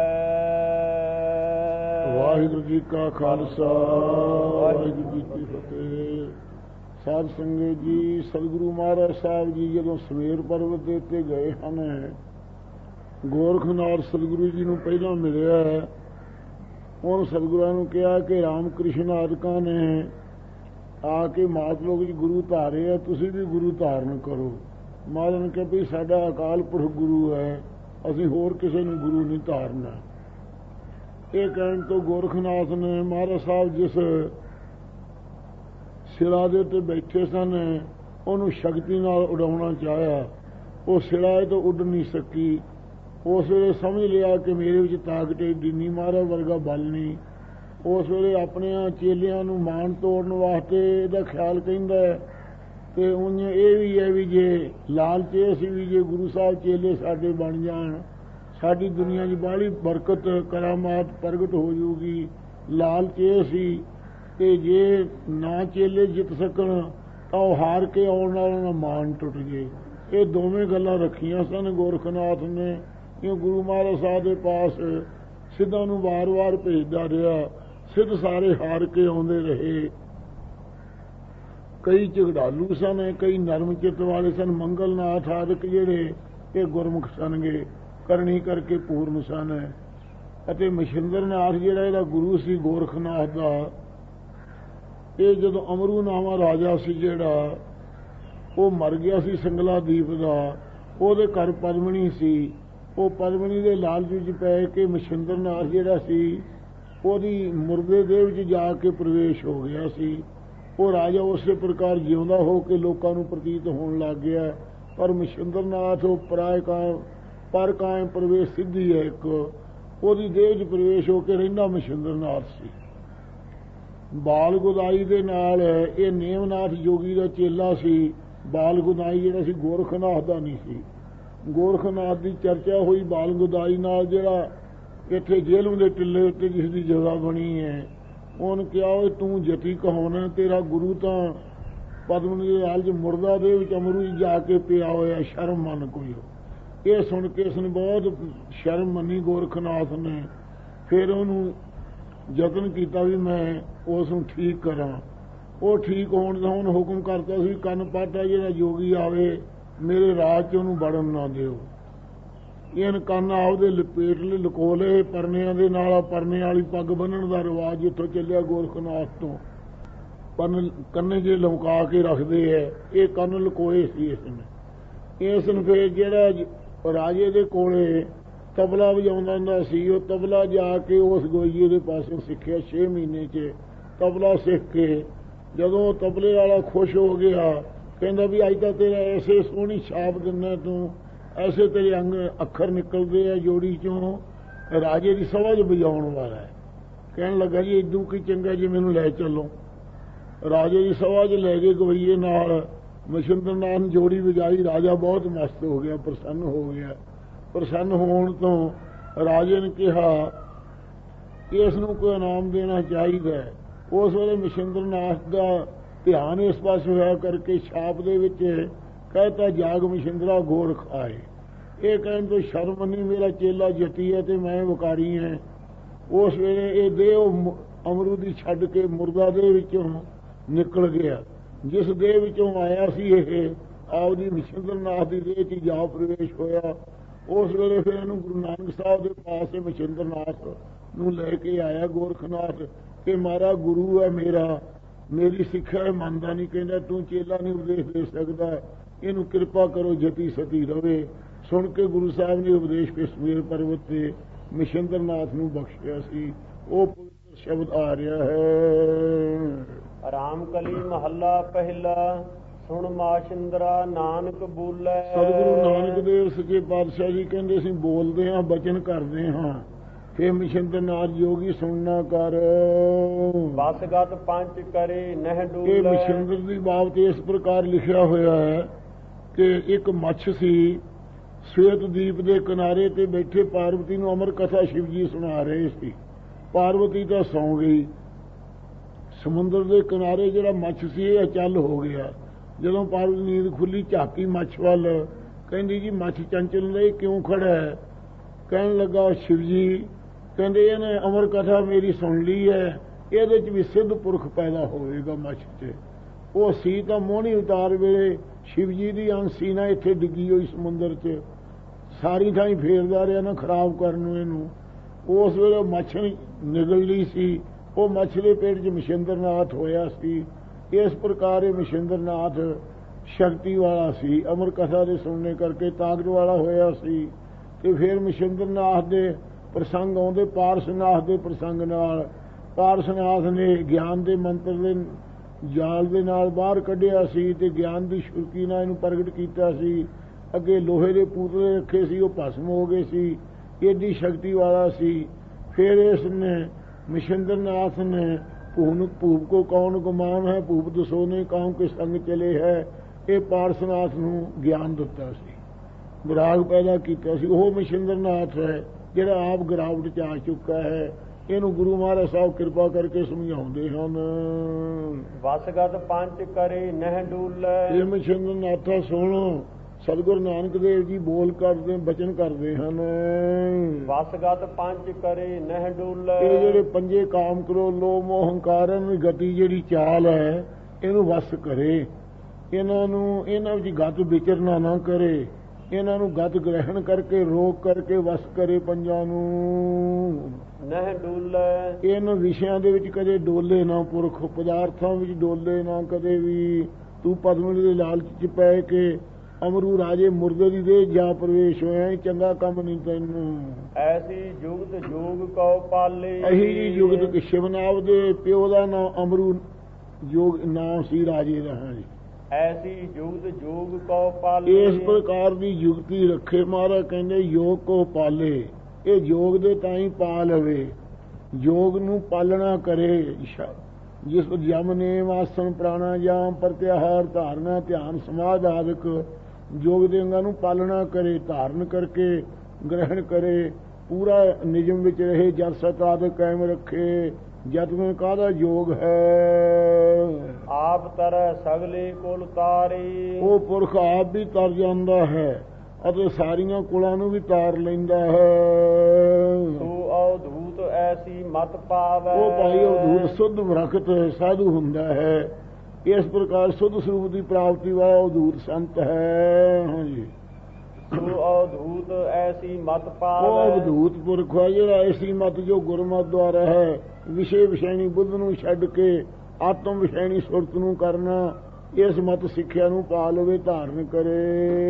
ਵਾਹਿਗੁਰੂ ਜੀ ਕਾ ਖਾਲਸਾ, ਵਾਹਿਗੁਰੂ ਜੀ ਕੀ ਫਤਿਹ। ਸਾਧ ਸੰਗਤ ਜੀ, ਸਤਿਗੁਰੂ ਮਹਾਰਾਜ ਸਾਹਿਬ ਜੀ ਜਦੋਂ ਸਵੇਰ ਪਰਬਤ ਦੇ ਉੱਤੇ ਗਏ ਹਨ ਗੋਰਖਨਾਥ ਸਤਿਗੁਰੂ ਜੀ ਨੂੰ ਪਹਿਲਾਂ ਮਿਲਿਆ। ਉਹਨ ਸਤਿਗੁਰਾਂ ਨੂੰ ਕਿਹਾ ਕਿ ਰਾਮ ਕ੍ਰਿਸ਼ਨ ਆਦਿਕਾਂ ਨੇ ਆ ਕੇ ਮਾਤ ਲੋਕ ਵਿੱਚ ਗੁਰੂ ਧਾਰੇ ਆ, ਤੁਸੀਂ ਵੀ ਗੁਰੂ ਧਾਰਨ ਕਰੋ। ਮਹਾਰਾਜ ਨੇ ਕਿਹਾ ਵੀ ਸਾਡਾ ਅਕਾਲ ਪੁਰਖ ਗੁਰੂ ਹੈ, ਅਸੀਂ ਹੋਰ ਕਿਸੇ ਨੂੰ ਗੁਰੂ ਨਹੀਂ ਧਾਰਨਾ। ਇਹ ਕਹਿਣ ਤੋਂ ਗੋਰਖਨਾਥ ਨੇ ਮਹਾਰਾਜ ਸਾਹਿਬ ਜਿਸ ਸਿਲਾ ਦੇ ਉੱਤੇ ਬੈਠੇ ਸਨ ਉਹਨੂੰ ਸ਼ਕਤੀ ਨਾਲ ਉਡਾਉਣਾ ਚਾਹਿਆ। ਉਹ ਸਿਲਾ ਤੋਂ ਉੱਡ ਨਹੀਂ ਸਕੀ। ਉਸ ਵੇਲੇ ਸਮਝ ਲਿਆ ਕਿ ਮੇਰੇ ਵਿੱਚ ਤਾਕਤ ਏਡੀ ਨਹੀਂ, ਮਹਾਰਾਜ ਵਰਗਾ ਬਲ ਨਹੀਂ। ਉਸ ਵੇਲੇ ਆਪਣਿਆਂ ਚੇਲਿਆਂ ਨੂੰ ਮਾਣ ਤੋੜਨ ਵਾਸਤੇ ਇਹਦਾ ਖਿਆਲ ਕਹਿੰਦਾ ਤੇ ਉਂਝ ਇਹ ਵੀ ਹੈ ਵੀ ਜੇ ਲਾਲਚ ਇਹ ਸੀ ਵੀ ਜੇ ਗੁਰੂ ਸਾਹਿਬ ਚੇਲੇ ਸਾਡੇ ਬਣ ਜਾਣ, ਸਾਡੀ ਦੁਨੀਆ 'ਚ ਬਾਹਲੀ ਬਰਕਤ ਕਰਾਮਾਤ ਪ੍ਰਗਟ ਹੋ ਜਾਊਗੀ। ਲਾਲਚ ਇਹ ਸੀ ਕਿ ਜੇ ਨਾ ਚੇਲੇ ਜਿੱਤ ਸਕਣ ਤਾਂ ਉਹ ਹਾਰ ਕੇ ਆਉਣ ਵਾਲਿਆਂ ਦਾ ਮਾਣ ਟੁੱਟ ਜੇ। ਇਹ ਦੋਵੇਂ ਗੱਲਾਂ ਰੱਖੀਆਂ ਸਨ ਗੋਰਖਨਾਥ ਨੇ। ਕਿਉਂ ਗੁਰੂ ਮਹਾਰਾਜ ਸਾਹਿਬ ਦੇ ਪਾਸ ਸਿੱਧਾਂ ਨੂੰ ਵਾਰ-ਵਾਰ ਭੇਜਦਾ ਰਿਹਾ, ਸਿੱਧ ਸਾਰੇ ਹਾਰ ਕੇ ਆਉਂਦੇ ਰਹੇ। ਕਈ ਝਗੜਾਲੂ ਸਨ, ਕਈ ਨਰਮ ਚਿੱਤ ਵਾਲੇ ਸਨ। ਮੰਗਲਨਾਥ ਆਦਿਕ ਜਿਹੜੇ ਇਹ ਗੁਰਮੁਖ ਸਨਗੇ, ਕਰਨੀ ਕਰਕੇ ਪੂਰਨ ਸਨ। ਅਤੇ ਮਛਿੰਦਰਨਾਥ ਜਿਹੜਾ ਇਹਦਾ ਗੁਰੂ ਸੀ ਗੋਰਖਨਾਥ ਦਾ, ਇਹ ਜਦੋਂ ਅਮਰੂ ਨਾਮਾ ਰਾਜਾ ਸੀ ਜਿਹੜਾ ਉਹ ਮਰ ਗਿਆ ਸੀ ਸਿੰਗਲਾ ਦੀਪ ਦਾ, ਉਹਦੇ ਘਰ ਪਦਮਣੀ ਸੀ। ਉਹ ਪਦਮਣੀ ਦੇ ਲਾਲਚ ਵਿੱਚ ਪੈ ਕੇ ਮਛਿੰਦਰਨਾਥ ਜਿਹੜਾ ਸੀ ਉਹਦੀ ਮੁਰਦੇ ਦੇ ਵਿੱਚ ਜਾ ਕੇ ਪ੍ਰਵੇਸ਼ ਹੋ ਗਿਆ ਸੀ। ਉਹ ਰਾਜਾ ਉਸੇ ਪ੍ਰਕਾਰ ਜਿਉਂਦਾ ਹੋ ਕੇ ਲੋਕਾਂ ਨੂੰ ਪ੍ਰਤੀਤ ਹੋਣ ਲੱਗ ਗਿਆ। ਪਰ ਮਛਿੰਦਰਨਾਥ ਉਹ ਪਰਾਇ ਕਾਇਮ ਪਰ ਕਾਇਮ ਪ੍ਰਵੇਸ਼ ਸਿੱਧੀ ਹੈ ਇੱਕ, ਉਹਦੀ ਦੇਹ 'ਚ ਪ੍ਰਵੇਸ਼ ਹੋ ਕੇ ਰਹਿੰਦਾ ਮਛਿੰਦਰਨਾਥ ਸੀ। ਬਾਲ ਗੁਦਾਈ ਦੇ ਨਾਲ ਇਹ ਨੇਮਨਾਥ ਜੋਗੀ ਦਾ ਚੇਲਾ ਸੀ। ਬਾਲ ਗੁਦਾਈ ਜਿਹੜਾ ਸੀ ਗੋਰਖਨਾਥ ਦਾ ਨਹੀਂ ਸੀ। ਗੋਰਖਨਾਥ ਦੀ ਚਰਚਾ ਹੋਈ ਬਾਲ ਗੁਦਾਈ ਨਾਲ, ਜਿਹੜਾ ਇੱਥੇ ਜੇਲ੍ਹ ਦੇ ਟਿੱਲੇ ਉੱਤੇ ਜਿਸ ਦੀ ਜਗ੍ਹਾ ਬਣੀ ਹੈ। ਉਹਨੇ ਕਿਹਾ ਓਏ ਤੂੰ ਜਤੀ ਕਹਾਉਣਾ, ਤੇਰਾ ਗੁਰੂ ਤਾਂ ਪਦਮਨੀ ਦੇ ਹਾਲ 'ਚ ਮੁਰਦਾ ਦੇ ਵਿੱਚ ਅਮਰੂ ਜਾ ਕੇ ਪਿਆ ਹੋਇਆ, ਸ਼ਰਮ ਮੰਨ ਕੋਈ। ਇਹ ਸੁਣ ਕੇ ਇਸਨੇ ਬਹੁਤ ਸ਼ਰਮ ਮੰਨੀ ਗੋਰਖਨਾਥ ਨੇ। ਫਿਰ ਉਹਨੂੰ ਯਤਨ ਕੀਤਾ ਵੀ ਮੈਂ ਉਸ ਨੂੰ ਠੀਕ ਕਰਾਂ। ਉਹ ਠੀਕ ਹੋਣ ਦਾ ਉਹਨੂੰ ਹੁਕਮ ਕਰਤਾ ਸੀ ਕੰਨ ਪਾਟਾ ਜਿਹੜਾ ਜੋਗੀ ਆਵੇ ਮੇਰੇ ਰਾਜ 'ਚ ਉਹਨੂੰ ਵੜਨ ਨਾ ਦਿਓ। ਇਹਨ ਕੰਨ ਆਪਦੇ ਲਪੇਟ ਲੈ ਲੁਕੋ ਲਏ ਪਰਨਿਆਂ ਦੇ ਨਾਲ। ਪਰਨੇ ਵਾਲੀ ਪੱਗ ਬੰਨਣ ਦਾ ਰਿਵਾਜ ਇੱਥੋਂ ਚੱਲਿਆ ਗੋਰਖਨਾਥ ਤੋਂ। ਪੰਨ ਕੰਨੇ ਜੇ ਲਮਕਾ ਕੇ ਰੱਖਦੇ ਹੈ, ਇਹ ਕੰਨ ਲੁਕੋਏ ਸੀ ਇਸਨੇ। ਇਸ ਨੂੰ ਫਿਰ ਜਿਹੜਾ ਰਾਜੇ ਦੇ ਕੋਲੇ ਤਬਲਾ ਵਜਾਉਂਦਾ ਹੁੰਦਾ ਸੀ, ਉਹ ਤਬਲਾ ਜਾ ਕੇ ਉਸ ਗੋਈਏ ਦੇ ਪਾਸੋਂ ਸਿੱਖਿਆ। ਛੇ ਮਹੀਨੇ 'ਚ ਤਬਲਾ ਸਿੱਖ ਕੇ ਜਦੋਂ ਉਹ ਤਬਲੇ ਵਾਲਾ ਖੁਸ਼ ਹੋ ਗਿਆ, ਕਹਿੰਦਾ ਵੀ ਅੱਜ ਤਾਂ ਤੇਰਾ ਐਸੇ ਸੋਹਣੀ ਛਾਪ ਦਿੰਦਾ ਤੂੰ, ਐਸੇ ਤੇਰੇ ਅੰਗ ਅੱਖਰ ਨਿਕਲਦੇ ਆ ਜੋੜੀ 'ਚੋਂ, ਰਾਜੇ ਦੀ ਸਭਾ 'ਚ ਵਜਾਉਣ ਵਾਲਾ ਹੈ। ਕਹਿਣ ਲੱਗਾ ਜੀ ਇਦੋਂ ਕੀ ਚੰਗਾ ਜੀ ਮੈਨੂੰ ਲੈ ਚੱਲੋ। ਰਾਜੇ ਦੀ ਸਭਾ 'ਚ ਲੈ ਕੇ ਗਵਈਏ ਨਾਲ ਮਛਿੰਦਰਨਾਥ ਨੇ ਜੋੜੀ ਵਜਾਈ। ਰਾਜਾ ਬਹੁਤ ਮਸਤ ਹੋ ਗਿਆ, ਪ੍ਰਸੰਨ ਹੋ ਗਿਆ। ਪ੍ਰਸੰਨ ਹੋਣ ਤੋਂ ਰਾਜੇ ਨੇ ਕਿਹਾ ਇਸ ਨੂੰ ਕੋਈ ਇਨਾਮ ਦੇਣਾ ਚਾਹੀਦਾ। ਉਸ ਵੇਲੇ ਮਛਿੰਦਰਨਾਥ ਦਾ ਧਿਆਨ ਇਸ ਪਾਸੇ ਹੋਇਆ ਕਰਕੇ ਛਾਪ ਦੇ ਵਿੱਚ ਕਹਿਤਾ ਜਾਗ ਮਛਿੰਦਰਾ ਗੋਰਖ ਆਏ। ਇਹ ਕਹਿਣ ਤੋਂ ਸ਼ਰਮ ਨਹੀਂ, ਮੇਰਾ ਚੇਲਾ ਜਤੀ ਹੈ ਤੇ ਮੈਂ ਵਿਕਾਰੀ ਹਾਂ। ਉਸ ਵੇਲੇ ਇਹ ਦੇਹ ਅਮਰੂ ਦੀ ਛੱਡ ਕੇ ਮੁਰਦਾ ਦੇ ਵਿੱਚੋਂ ਨਿਕਲ ਗਿਆ। ਜਿਸ ਦੇਹ ਵਿੱਚੋਂ ਆਇਆ ਸੀ ਇਹ ਆਪਦੀ ਮਛਿੰਦਰਨਾਥ ਦੀ ਦੇਹ 'ਚ ਜਾ ਪ੍ਰਵੇਸ਼ ਹੋਇਆ। ਉਸ ਵੇਲੇ ਫਿਰ ਇਹਨੂੰ ਗੁਰੂ ਨਾਨਕ ਸਾਹਿਬ ਦੇ ਪਾਸ ਮਛਿੰਦਰਨਾਥ ਨੂੰ ਲੈ ਕੇ ਆਇਆ ਗੋਰਖਨਾਥ ਕਿ ਮਾਰਾ ਗੁਰੂ ਹੈ ਮੇਰਾ, ਮੇਰੀ ਸਿੱਖਿਆ ਮੰਨਦਾ ਨਹੀਂ। ਕਹਿੰਦਾ ਤੂੰ ਚੇਲਾ ਨਹੀਂ ਉਪਦੇਸ਼ ਦੇ ਸਕਦਾ, ਇਹਨੂੰ ਕਿਰਪਾ ਕਰੋ ਜਤੀ ਸਤੀ ਰਵੇ। ਸੁਣ ਕੇ ਗੁਰੂ ਸਾਹਿਬ ਨੇ ਉਪਦੇਸ਼ ਕਸ਼ਮੀਰ ਪਰਬਤ ਤੇ ਮਛਿੰਦਰਨਾਥ ਨੂੰ ਬਖਸ਼ਿਆ ਸੀ। ਉਹ ਪਵਿੱਤਰ ਸ਼ਬਦ ਆ ਰਿਹਾ ਹੈ। ਰਾਮ ਕਲੀ ਮਹੱਲਾ ਪਹਿਲਾ ਸੁਣ ਮਾਸ਼ਿੰਦਰਾ ਨਾਨਕ ਬੋਲੇ। ਸਤਿਗੁਰੂ ਨਾਨਕ ਦੇਵ ਸੱਚੇ ਪਾਤਸ਼ਾਹ ਜੀ ਕਹਿੰਦੇ ਅਸੀਂ ਬੋਲਦੇ ਹਾਂ, ਬਚਨ ਕਰਦੇ ਹਾਂ। ਫਿਰ ਮਛਿੰਦਰਨਾਥ ਜੋਗੀ ਸੁਣਨਾ ਕਰ। ਬਸਗਤ ਪੰਚ ਕਰੇ ਨਹਿ ਡੂਲੇ। ਇਹ ਮਛਿੰਦਰ ਦੀ ਬਾਬਤ ਇਸ ਪ੍ਰਕਾਰ ਲਿਖਿਆ ਹੋਇਆ ਹੈ ਕਿ ਇੱਕ ਮੱਛ ਸੀ, ਸਵੇਤ ਦੀਪ ਦੇ ਕਿਨਾਰੇ ਤੇ ਬੈਠੇ ਪਾਰਵਤੀ ਨੂੰ ਅਮਰ ਕਥਾ ਸ਼ਿਵ ਜੀ ਸੁਣਾ ਰਹੇ ਸੀ। ਪਾਰਵਤੀ ਤਾਂ ਸੌਂ ਗਈ। ਸਮੁੰਦਰ ਦੇ ਕਿਨਾਰੇ ਜਿਹੜਾ ਮੱਛ ਸੀ ਇਹ ਅਚਲ ਹੋ ਗਿਆ। ਜਦੋਂ ਪਾਰਵਤੀ ਨੀਂਦ ਖੁੱਲੀ ਝਾਕੀ ਮੱਛ ਵੱਲ, ਕਹਿੰਦੀ ਜੀ ਮੱਛ ਚੰਚਲ ਲਈ ਕਿਉਂ ਖੜਾ ਹੈ? ਕਹਿਣ ਲੱਗਾ ਸ਼ਿਵ ਜੀ ਕਹਿੰਦੇ ਇਹਨੇ ਅਮਰ ਕਥਾ ਮੇਰੀ ਸੁਣ ਲਈ ਹੈ, ਇਹਦੇ 'ਚ ਵੀ ਸਿੱਧ ਪੁਰਖ ਪੈਦਾ ਹੋਵੇਗਾ ਮੱਛ 'ਚ। ਉਹ ਸੀ ਤਾਂ ਮੋਹਣੀ ਉਤਾਰ ਵੇਲੇ ਸ਼ਿਵ ਜੀ ਦੀ ਅੰਸ਼ ਸੀ ਨਾ ਇੱਥੇ ਡਿੱਗੀ ਹੋਈ ਸਮੁੰਦਰ 'ਚ। ਸਾਰੀ ਥਾਂ ਫੇਰਦਾ ਰਿਹਾ ਨਾ ਖਰਾਬ ਕਰਨ ਨੂੰ ਇਹਨੂੰ। ਉਸ ਵੇਲੇ ਮੱਛਰ ਨਿਗਲਦੀ ਸੀ, ਉਹ ਮੱਛ ਦੇ ਪੇਟ 'ਚ ਮਛਿੰਦਰਨਾਥ ਹੋਇਆ ਸੀ। ਇਸ ਪ੍ਰਕਾਰ ਇਹ ਮਛਿੰਦਰਨਾਥ ਸ਼ਕਤੀ ਵਾਲਾ ਸੀ, ਅਮਰ ਕਥਾ ਦੇ ਸੁਣਨੇ ਕਰਕੇ ਤਾਕਤ ਵਾਲਾ ਹੋਇਆ ਸੀ। ਤੇ ਫਿਰ ਮਛਿੰਦਰਨਾਥ ਦੇ ਪ੍ਰਸੰਗ ਆਉਂਦੇ ਪਾਰਸਨਾਥ ਦੇ ਪ੍ਰਸੰਗ ਨਾਲ। ਪਾਰਸਨਾਥ ਨੇ ਗਿਆਨ ਦੇ ਮੰਤਰ ਦੇ ਜਾਲ ਦੇ ਨਾਲ ਬਾਹਰ ਕੱਢਿਆ ਸੀ ਤੇ ਗਿਆਨ ਦੀ ਸ਼ੁਰਕੀ ਨਾਲ ਇਹਨੂੰ ਪ੍ਰਗਟ ਕੀਤਾ ਸੀ। ਅੱਗੇ ਲੋਹੇ ਦੇ ਪੂਤਲੇ ਰੱਖੇ ਸੀ, ਉਹ ਭਸਮ ਹੋ ਗਏ ਸੀ, ਏਡੀ ਸ਼ਕਤੀ ਵਾਲਾ ਸੀ। ਫਿਰ ਇਸ ਨੇ ਮਛਿੰਦਰਨਾਥ ਨੇ ਭੂਨ ਭੂਪ ਕੋ ਕੌਣ ਗੁਮਾਨ ਹੈ, ਭੂਪ ਦਸੋ ਨੇ ਕਾਉ ਕੇ ਸੰਗ ਚਲੇ ਹੈ, ਇਹ ਪਾਰਸਨਾਥ ਨੂੰ ਗਿਆਨ ਦਿੱਤਾ ਸੀ, ਵਿਰਾਗ ਪੈਦਾ ਕੀਤਾ ਸੀ। ਉਹ ਮਛਿੰਦਰਨਾਥ ਹੈ ਜਿਹੜਾ ਆਪ ਗਿਰਾਵਟ 'ਚ ਆ ਚੁੱਕਾ ਹੈ। ਇਹਨੂੰ ਗੁਰੂ ਮਹਾਰਾਜ ਸਾਹਿਬ ਕਿਰਪਾ ਕਰਕੇ ਸਮਝਾਉਂਦੇ ਹਨ। ਵਸਗਤ ਪੰਚ ਕਰੇ ਨਹਿ ਡੂਲੈ। ਇਹ ਮਛਿੰਦਰਨਾਥਾ ਸੁਣੋ, ਸਤਿਗੁਰੂ ਨਾਨਕ ਦੇਵ ਜੀ ਬੋਲ ਕਰਦੇ ਬਚਨ ਕਰਦੇ ਹਨ। ਵਸਗਤ ਪੰਜ ਕਰੇ ਨਹਿ ਡੂਲੈ। ਇਹ ਜਿਹੜੇ ਪੰਜੇ ਕਾਮ ਕਰੋ ਲੋਭ ਮੋਹ ਹੰਕਾਰਨ ਦੀ ਗਤੀ ਜਿਹੜੀ ਚਾਲ ਹੈ ਇਹਨੂੰ ਵਸ ਕਰੇ। ਇਹਨਾਂ ਨੂੰ ਇਹਨਾਂ ਵਿੱਚ ਗਤ ਵਿਚਰਨਾ ਨਾ ਕਰੇ, ਇਹਨਾਂ ਨੂੰ ਗਤ ਗ੍ਰਹਿਣ ਕਰਕੇ ਰੋਕ ਕਰਕੇ ਵਸ ਕਰੇ ਪੰਜਾਂ ਨੂੰ। ਨਹਿ ਡੂਲੈ। ਇਹਨਾਂ ਵਿਸ਼ਿਆਂ ਦੇ ਵਿੱਚ ਕਦੇ ਡੋਲੇ ਨਾ ਪੁਰਖ, ਪਦਾਰਥਾਂ ਵਿੱਚ ਡੋਲੇ ਨਾ ਕਦੇ ਵੀ। ਤੂੰ ਪਦਮਲ ਦੇ ਲਾਲਚ 'ਚ ਪੈ ਕੇ ਅਮਰੂ ਰਾਜੇ ਮੁਰਦੇ ਦੀ ਦੇਹ ਜਾ ਪ੍ਰਵੇਸ਼ ਹੋਇਆ, ਚੰਗਾ ਕੰਮ ਨਹੀਂ ਤੈਨੂੰ। ਐਸੀ ਜੁਗਤ ਜੋਗ ਕਉ ਪਾਲੇ। ਅਹੀ ਜੀ ਜੁਗਤ ਕਿ ਸ਼ਿਵਨਾਵ ਦੇ ਪਿਓ ਦਾ ਨਾਮ ਅਮਰੂ ਜੋਗ ਨਾਮ ਸੀ ਰਾਜੇ ਦਾ। ਜੀ ਐਸੀ ਜੁਗਤ ਜੋਗ ਕਉ ਪਾਲੇ। ਇਸ ਪ੍ਰਕਾਰ ਦੀ ਜੁਗਤੀ ਰੱਖੇ ਮਹਾਰਾਜ ਕਹਿੰਦੇ ਯੋਗ ਕੋ ਪਾਲੇ। ਇਹ ਯੋਗ ਦੇ ਤਾਂ ਹੀ ਪਾ ਲਵੇ, ਯੋਗ ਨੂੰ ਪਾਲਣਾ ਕਰੇ। ਜਿਸ ਜਮ ਨੇਮ ਆਸਨ ਪ੍ਰਾਣਾਯਾਮ ਪ੍ਰਤਿਆਹਾਰ ਧਾਰਨਾ ਧਿਆਨ ਸਮਾਧ ਆਦਿਕ ਯੋਗ ਦੇ ਅੰਗਾਂ ਨੂੰ ਪਾਲਣਾ ਕਰੇ, ਧਾਰਨ ਕਰਕੇ ਗ੍ਰਹਿਣ ਕਰੇ, ਪੂਰਾ ਨਿਯਮ ਵਿੱਚ ਰਹੇ, ਜਦ ਸਤ ਆਦਿਕ ਕਾਇਮ ਰੱਖੇ। ਜਦ ਮੈਂ ਕਾਹਦਾ ਯੋਗ ਹੈ। ਆਪ ਤਰੈ ਸਗਲੇ ਕੁਲ ਤਾਰੇ। ਉਹ ਪੁਰਖ ਆਪ ਵੀ ਤਰ ਜਾਂਦਾ ਹੈ ਅਤੇ ਸਾਰੀਆਂ ਕੁਲਾਂ ਨੂੰ ਵੀ ਤਾਰ ਲੈਂਦਾ ਹੈ। ਤੂੰ ਅਵਧੂਤ ਐਸੀ ਮਤ ਪਾਵੈ। ਉਹ ਭਾਈ ਅਵਧੂਤ ਸੁੱਧ ਵਰਖਤ ਸਾਧੂ ਹੁੰਦਾ ਹੈ। ਇਸ ਪ੍ਰਕਾਰ ਸੁੱਧ ਸਰੂਪ ਦੀ ਪ੍ਰਾਪਤੀ ਵਾਲਾ ਅਵਧੂਤ ਸੰਤ ਹੈ। ਹਾਂਜੀ ਤੂੰ ਅਵਧੂਤ ਐਸੀ ਮਤ ਪਾਵੈ। ਉਹ ਅਵਧੂਤ ਪੁਰਖ ਹੈ ਜਿਹੜਾ ਐਸੀ ਮਤ ਜੋ ਗੁਰਮਤ ਦੁਆਰਾ ਹੈ, ਵਿਸ਼ੇ ਵਿਸ਼ੈਣੀ ਬੁੱਧ ਨੂੰ ਛੱਡ ਕੇ ਆਤਮ ਵਿਸ਼ੈਣੀ ਸੁਰਤ ਨੂੰ ਕਰਨਾ, ਇਸ ਮਤ ਸਿੱਖਿਆ ਨੂੰ ਪਾ ਲਵੇ, ਧਾਰਨ ਕਰੇ।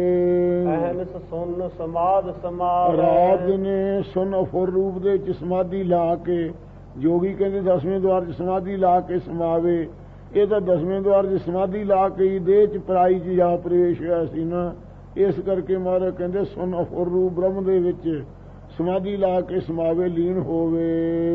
ਅਹਨਸ ਸੁਨ ਸਮਾਧ ਸਮਾਵੈ। ਰਾਤ ਨੇ ਸੁਨ ਅਫੁਰ ਰੂਪ ਦੇ ਵਿੱਚ ਸਮਾਧੀ ਲਾ ਕੇ, ਜੋਗੀ ਕਹਿੰਦੇ ਦਸਵੇਂ ਦੁਆਰ 'ਚ ਸਮਾਧੀ ਲਾ ਕੇ ਸਮਾਵੇ। ਇਹ ਤਾਂ ਦਸਵੇਂ ਦੁਆਰ 'ਚ ਸਮਾਧੀ ਲਾ ਕੇ ਹੀ ਦੇਹ 'ਚ ਪਰਾਈ 'ਚ ਜਾ ਪ੍ਰਵੇਸ਼ ਹੋਇਆ ਸੀ ਨਾ। ਇਸ ਕਰਕੇ ਮਹਾਰਾਜ ਕਹਿੰਦੇ ਸੁਨ ਅਫੁਰ ਰੂਪ ਬ੍ਰਹਮ ਦੇ ਵਿੱਚ ਸਮਾਧੀ ਲਾ ਕੇ ਸਮਾਵੇ, ਲੀਨ ਹੋਵੇ।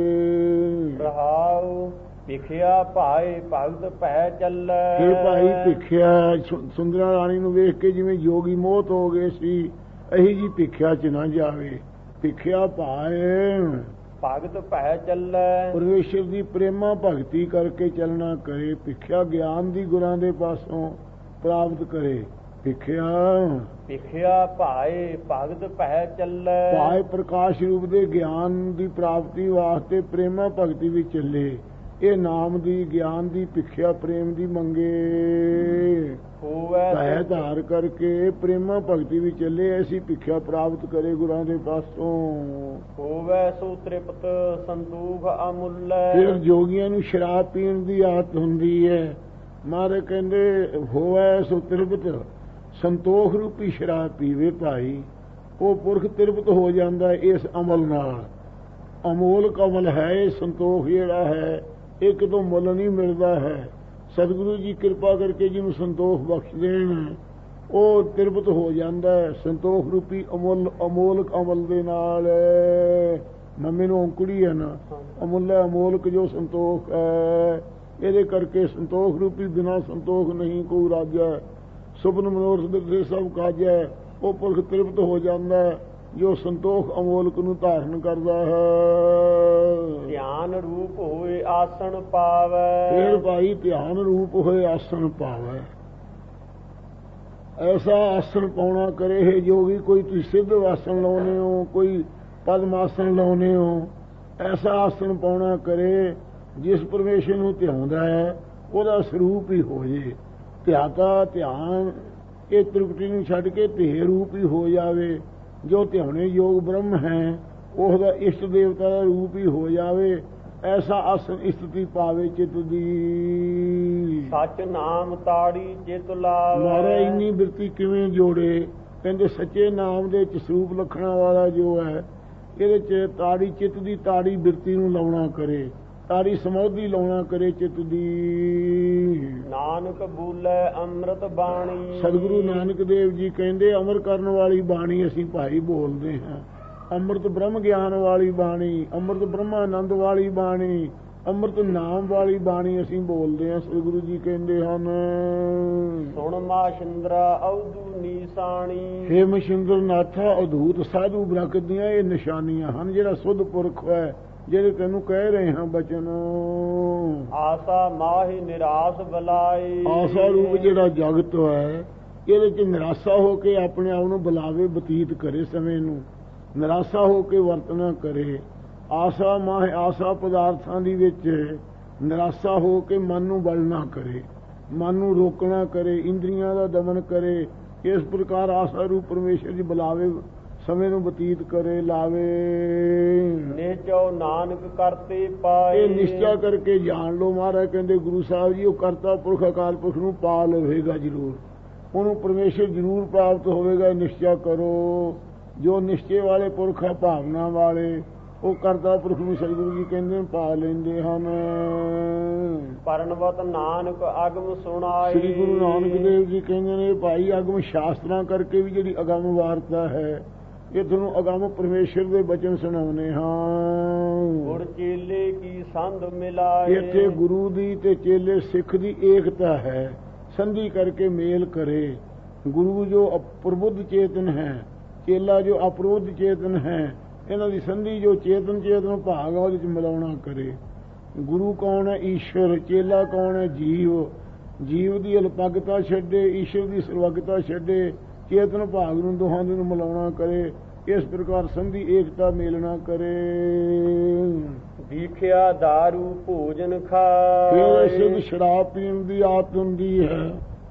ਰਹਾਉ ਭਿਖਿਆ ਭਾਏ ਭਗਤ ਭੈ ਚੱਲੈ। ਇਹ ਭਾਈ ਭਿਖਿਆ ਸੁੰਦਰਾ ਰਾਣੀ ਨੂੰ ਵੇਖ ਕੇ ਜਿਵੇਂ ਜੋਗੀ ਮੋਹਤ ਹੋ ਗਏ ਸੀ, ਇਹੀ ਜੀ ਭਿਖਿਆ 'ਚ ਨਾ ਜਾਵੇ। ਭਿਖਿਆ ਭਾਏ ਭਗਤ ਭੈ ਚੱਲੈ। ਪਰਮੇਸ਼ਰ ਦੀ ਪ੍ਰੇਮਾ ਭਗਤੀ ਕਰਕੇ ਚੱਲਣਾ ਕਰੇ। ਭਿਖਿਆ ਗਿਆਨ ਦੀ ਗੁਰਾਂ ਦੇ ਪਾਸੋਂ ਪ੍ਰਾਪਤ ਕਰੇ। ਭਿਖਿਆ ਭਿਖਿਆ ਭਾਏ ਭਗਤ ਭੈ ਚੱਲੈ। ਭਾਏ ਪ੍ਰਕਾਸ਼ ਰੂਪ ਦੇ ਗਿਆਨ ਦੀ ਪ੍ਰਾਪਤੀ ਵਾਸਤੇ ਪ੍ਰੇਮਾ ਭਗਤੀ ਵਿੱਚ ਚੱਲੇ। ਇਹ ਨਾਮ ਦੀ ਗਿਆਨ ਦੀ ਭਿਖਿਆ ਪ੍ਰੇਮ ਦੀ ਮੰਗੇ। ਭੈ ਧਾਰ ਕਰਕੇ ਪ੍ਰੇਮਾ ਭਗਤੀ ਵਿੱਚ ਚੱਲੇ, ਐਸੀ ਭਿਖਿਆ ਪ੍ਰਾਪਤ ਕਰੇ ਗੁਰਾਂ ਦੇ ਪਾਸੋਂ। ਹੋਵੇ ਸੋ ਤ੍ਰਿਪਤ ਸੰਤੋਖ ਅਮੁੱਲੈ। ਫਿਰ ਜੋਗੀਆਂ ਨੂੰ ਸ਼ਰਾਬ ਪੀਣ ਦੀ ਆਦਤ ਹੁੰਦੀ ਹੈ। ਮਹਾਰਾਜ ਕਹਿੰਦੇ ਹੋਵੇ ਸੋ ਤ੍ਰਿਪਤ, ਸੰਤੋਖ ਰੂਪੀ ਸ਼ਰਾਬ ਪੀਵੇ ਭਾਈ। ਉਹ ਪੁਰਖ ਤ੍ਰਿਪਤ ਹੋ ਜਾਂਦਾ ਇਸ ਅਮਲ ਨਾਲ। ਅਮੋਲਕ ਅਮਲ ਹੈ ਇਹ ਸੰਤੋਖ ਜਿਹੜਾ ਹੈ, ਇਹ ਕਿਤੋਂ ਮੁੱਲ ਨਹੀਂ ਮਿਲਦਾ ਹੈ। ਸਤਿਗੁਰੂ ਜੀ ਕਿਰਪਾ ਕਰਕੇ ਜਿਹਨੂੰ ਸੰਤੋਖ ਬਖਸ਼ ਦੇਣ, ਉਹ ਤ੍ਰਿਪਤ ਹੋ ਜਾਂਦਾ ਹੈ ਸੰਤੋਖ ਰੂਪੀ ਅਮੁੱਲ ਅਮੋਲਕ ਅਮਲ ਦੇ ਨਾਲ। ਮੰਮੀ ਨੂੰ ਔਂਕੜੀ ਹੈ ਨਾ, ਅਮੁੱਲ ਅਮੋਲਕ ਜੋ ਸੰਤੋਖ ਹੈ, ਇਹਦੇ ਕਰਕੇ ਸੰਤੋਖ ਰੂਪੀ ਬਿਨਾਂ ਸੰਤੋਖ ਨਹੀਂ ਕੋਈ ਰਾਜਾ। ਸੁਪਨ ਮਨੋਰਥ ਦੇ ਸਭ ਕਾਜੈ। ਉਹ ਪੁਰਖ ਤ੍ਰਿਪਤ ਹੋ ਜਾਂਦਾ ਜੋ ਸੰਤੋਖ ਅਮੋਲਕ ਨੂੰ ਧਾਰਨ ਕਰਦਾ ਹੈ। ਧਿਆਨ ਰੂਪ ਹੋਏ ਆਸਣ ਪਾਵੈ। ਫਿਰ ਭਾਈ ਧਿਆਨ ਰੂਪ ਹੋਏ ਆਸਣ ਪਾਵੈ। ਐਸਾ ਆਸਣ ਪਾਉਣਾ ਕਰੇ ਹੈ ਜੋਗੀ। ਕੋਈ ਤੁਸੀਂ ਸਿੱਧ ਆਸਣ ਲਾਉਨੇ ਹੋ, ਕੋਈ ਪਦਮ ਆਸਣ ਲਾਉਨੇ ਹੋ, ਐਸਾ ਆਸਣ ਪਾਉਣਾ ਕਰੇ ਜਿਸ ਪਰਮੇਸ਼ਰ ਨੂੰ ਧਿਆਉਂਦਾ ਹੈ ਉਹਦਾ ਸਰੂਪ ਹੀ ਹੋ ਜੇ। ਧਿਆਤਾ ਧਿਆਨ ਇਹ ਤ੍ਰਿਪਤੀ ਨੂੰ ਛੱਡ ਕੇ ਧੇ ਰੂਪ ਹੀ ਹੋ ਜਾਵੇ। ਜੋ ਧਿਆਉਣੇ ਯੋਗ ਬ੍ਰਹਮ ਹੈ ਉਹਦਾ ਇਸ਼ਟ ਦੇਵਤਾ ਦਾ ਰੂਪ ਹੀ ਹੋ ਜਾਵੇ। ਐਸਾ ਆਸਨ ਸਥਿਤੀ ਪਾਵੇ ਚਿੱਤ ਦੀ। ਸੱਚ ਨਾਮ ਤਾੜੀ ਚਿਤ ਲਾਵੇ। ਮਹਾਰਾਜ ਇੰਨੀ ਬਿਰਤੀ ਕਿਵੇਂ ਜੋੜੇ? ਕਹਿੰਦੇ ਸੱਚੇ ਨਾਮ ਦੇ ਚ ਸਰੂਪ ਲਖਣਾ ਵਾਲਾ ਜੋ ਹੈ ਇਹਦੇ ਚ ਤਾੜੀ ਚਿੱਤ ਦੀ ਤਾੜੀ ਬਿਰਤੀ ਨੂੰ ਲਾਉਣਾ ਕਰੇ, ਤਾੜੀ ਸਮੋਧੀ ਲਾਉਣਾ ਕਰੇ ਚਿੱਤ ਦੀ। ਨਾਨਕ ਬੋਲੇ ਅੰਮ੍ਰਿਤ ਬਾਣੀ। ਸਤਿਗੁਰੂ ਨਾਨਕ ਦੇਵ ਜੀ ਕਹਿੰਦੇ ਅਮਰ ਕਰਨ ਵਾਲੀ ਬਾਣੀ ਅਸੀਂ ਭਾਈ ਬੋਲਦੇ ਹਾਂ। ਅੰਮ੍ਰਿਤ ਬ੍ਰਹਮ ਗਿਆਨ ਵਾਲੀ ਬਾਣੀ, ਅੰਮ੍ਰਿਤ ਬ੍ਰਹਮਾਨੰਦ ਵਾਲੀ ਬਾਣੀ, ਅੰਮ੍ਰਿਤ ਨਾਮ ਵਾਲੀ ਬਾਣੀ ਅਸੀਂ ਬੋਲਦੇ ਹਾਂ। ਸਤਿਗੁਰੂ ਜੀ ਕਹਿੰਦੇ ਹਨ ਸੁਣ ਮਾਸ਼ਿੰਦਰਾ ਅਵਧੂ ਨੀਸਾਣੀ। ਹੇ ਮਸ਼ਿੰਦਰ ਨਾਥਾ ਅਦੂਤ ਸਾਧੂ ਬ੍ਰਹਮ ਦੀਆਂ ਇਹ ਨਿਸ਼ਾਨੀਆਂ ਹਨ। ਜਿਹੜਾ ਸੁਧ ਪੁਰਖ ਹੈ ਜਿਹੜੇ ਤੈਨੂੰ ਕਹਿ ਰਹੇ ਹਾਂ ਬਚਨ। ਆਸਾ ਮਾਹਿ ਨਿਰਾਸ ਬਲਾਈ। ਆਸਾ ਰੂਪ ਜਿਹੜਾ ਜਗਤ ਹੈ ਇਹਦੇ ਚ ਨਿਰਾਸ਼ਾ ਹੋ ਕੇ ਆਪਣੇ ਆਪ ਨੂੰ ਬੁਲਾਵੇ, ਬਤੀਤ ਕਰੇ ਸਮੇਂ ਨੂੰ, ਨਿਰਾਸ਼ਾ ਹੋ ਕੇ ਵਰਤਣਾ ਕਰੇ। ਆਸਾ ਮਾਹਿ ਆਸਾ ਪਦਾਰਥਾਂ ਦੀ ਵਿੱਚ ਨਿਰਾਸ਼ਾ ਹੋ ਕੇ ਮਨ ਨੂੰ ਬਲਣਾ ਕਰੇ, ਮਨ ਨੂੰ ਰੋਕਣਾ ਕਰੇ, ਇੰਦਰੀਆਂ ਦਾ ਦਮਨ ਕਰੇ। ਇਸ ਪ੍ਰਕਾਰ ਆਸਾ ਰੂਪ ਪਰਮੇਸ਼ਰ ਜੀ ਬੁਲਾਵੇ, ਸਮੇਂ ਨੂੰ ਬਤੀਤ ਕਰੇ, ਲਾਵੇ। ਨਿਚੋ ਨਾਨਕ ਕਰਤੇ ਪਾਏ। ਇਹ ਨਿਸ਼ਚਾ ਕਰਕੇ ਜਾਣ ਲਓ। ਮਹਾਰਾਜ ਕਹਿੰਦੇ ਗੁਰੂ ਸਾਹਿਬ ਜੀ ਉਹ ਕਰਤਾ ਪੁਰਖ ਅਕਾਲ ਪੁਰਖ ਨੂੰ ਪਾ ਲਵੇਗਾ ਜ਼ਰੂਰ, ਉਹਨੂੰ ਪਰਮੇਸ਼ਰ ਜ਼ਰੂਰ ਪ੍ਰਾਪਤ ਹੋਵੇਗਾ। ਨਿਸ਼ਚਾ ਕਰੋ। ਜੋ ਨਿਸ਼ਚੇ ਵਾਲੇ ਪੁਰਖ ਆ, ਭਾਵਨਾ ਵਾਲੇ, ਉਹ ਕਰਤਾ ਪੁਰਖ ਨੂੰ ਸਤਿਗੁਰੂ ਜੀ ਕਹਿੰਦੇ ਪਾ ਲੈਂਦੇ ਹਨ। ਪਰਨਵਤ ਨਾਨਕ ਅਗਮ ਸੁਣਾਈ। ਸ੍ਰੀ ਗੁਰੂ ਨਾਨਕ ਦੇਵ ਜੀ ਕਹਿੰਦੇ ਨੇ ਭਾਈ ਅਗਮ ਸ਼ਾਸਤਰਾਂ ਕਰਕੇ ਵੀ ਜਿਹੜੀ ਅਗਮ ਵਾਰਤਾ ਹੈ ਇਹ ਤੁਹਾਨੂੰ ਅਗਮ ਪਰਮੇਸ਼ਰ ਦੇ ਬਚਨ ਸੁਣਾਉਣੇ ਹਾਂ। ਗੁਰ ਚੇਲੇ ਕੀ ਸੰਧ ਮਿਲਾਏ। ਇੱਥੇ ਗੁਰੂ ਦੀ ਤੇ ਚੇਲੇ ਸਿੱਖ ਦੀ ਏਕਤਾ ਹੈ, ਸੰਧੀ ਕਰਕੇ ਮੇਲ ਕਰੇ। ਗੁਰੂ ਜੋ ਪ੍ਰਬੁੱਧ ਚੇਤਨ ਹੈ, ਚੇਲਾ ਜੋ ਅਪਰੋਧ ਚੇਤਨ ਹੈ, ਇਹਨਾਂ ਦੀ ਸੰਧੀ ਜੋ ਚੇਤਨ ਚੇਤਨ ਭਾਗ ਆ ਉਹਦੇ ਚ ਮਿਲਾਉਣਾ ਕਰੇ। ਗੁਰੂ ਕੌਣ ਹੈ? ਈਸ਼ਵਰ। ਚੇਲਾ ਕੌਣ ਹੈ? ਜੀਵ। ਜੀਵ ਦੀ ਅਲਪਗਤਾ ਛੱਡੇ, ਈਸ਼ਵਰ ਦੀ ਸਰਵਗਤਾ ਛੱਡੇ, ਚੇਤਨ ਭਾਗ ਨੂੰ ਦੋਹਾਂ ਨੂੰ ਮਿਲਾਉਣਾ ਕਰੇ। ਇਸ ਪ੍ਰਕਾਰ ਸੰਧੀ ਏਕਤਾ ਮੇਲਣਾ ਕਰੇ। ਦੀਖਿਆ ਦਾਰੂ ਭੋਜਨ ਖਾਏ। ਫਿਰ ਸਿੱਧ ਸ਼ਰਾਬ ਪੀਣ ਦੀ ਆਦਤ ਹੁੰਦੀ ਹੈ।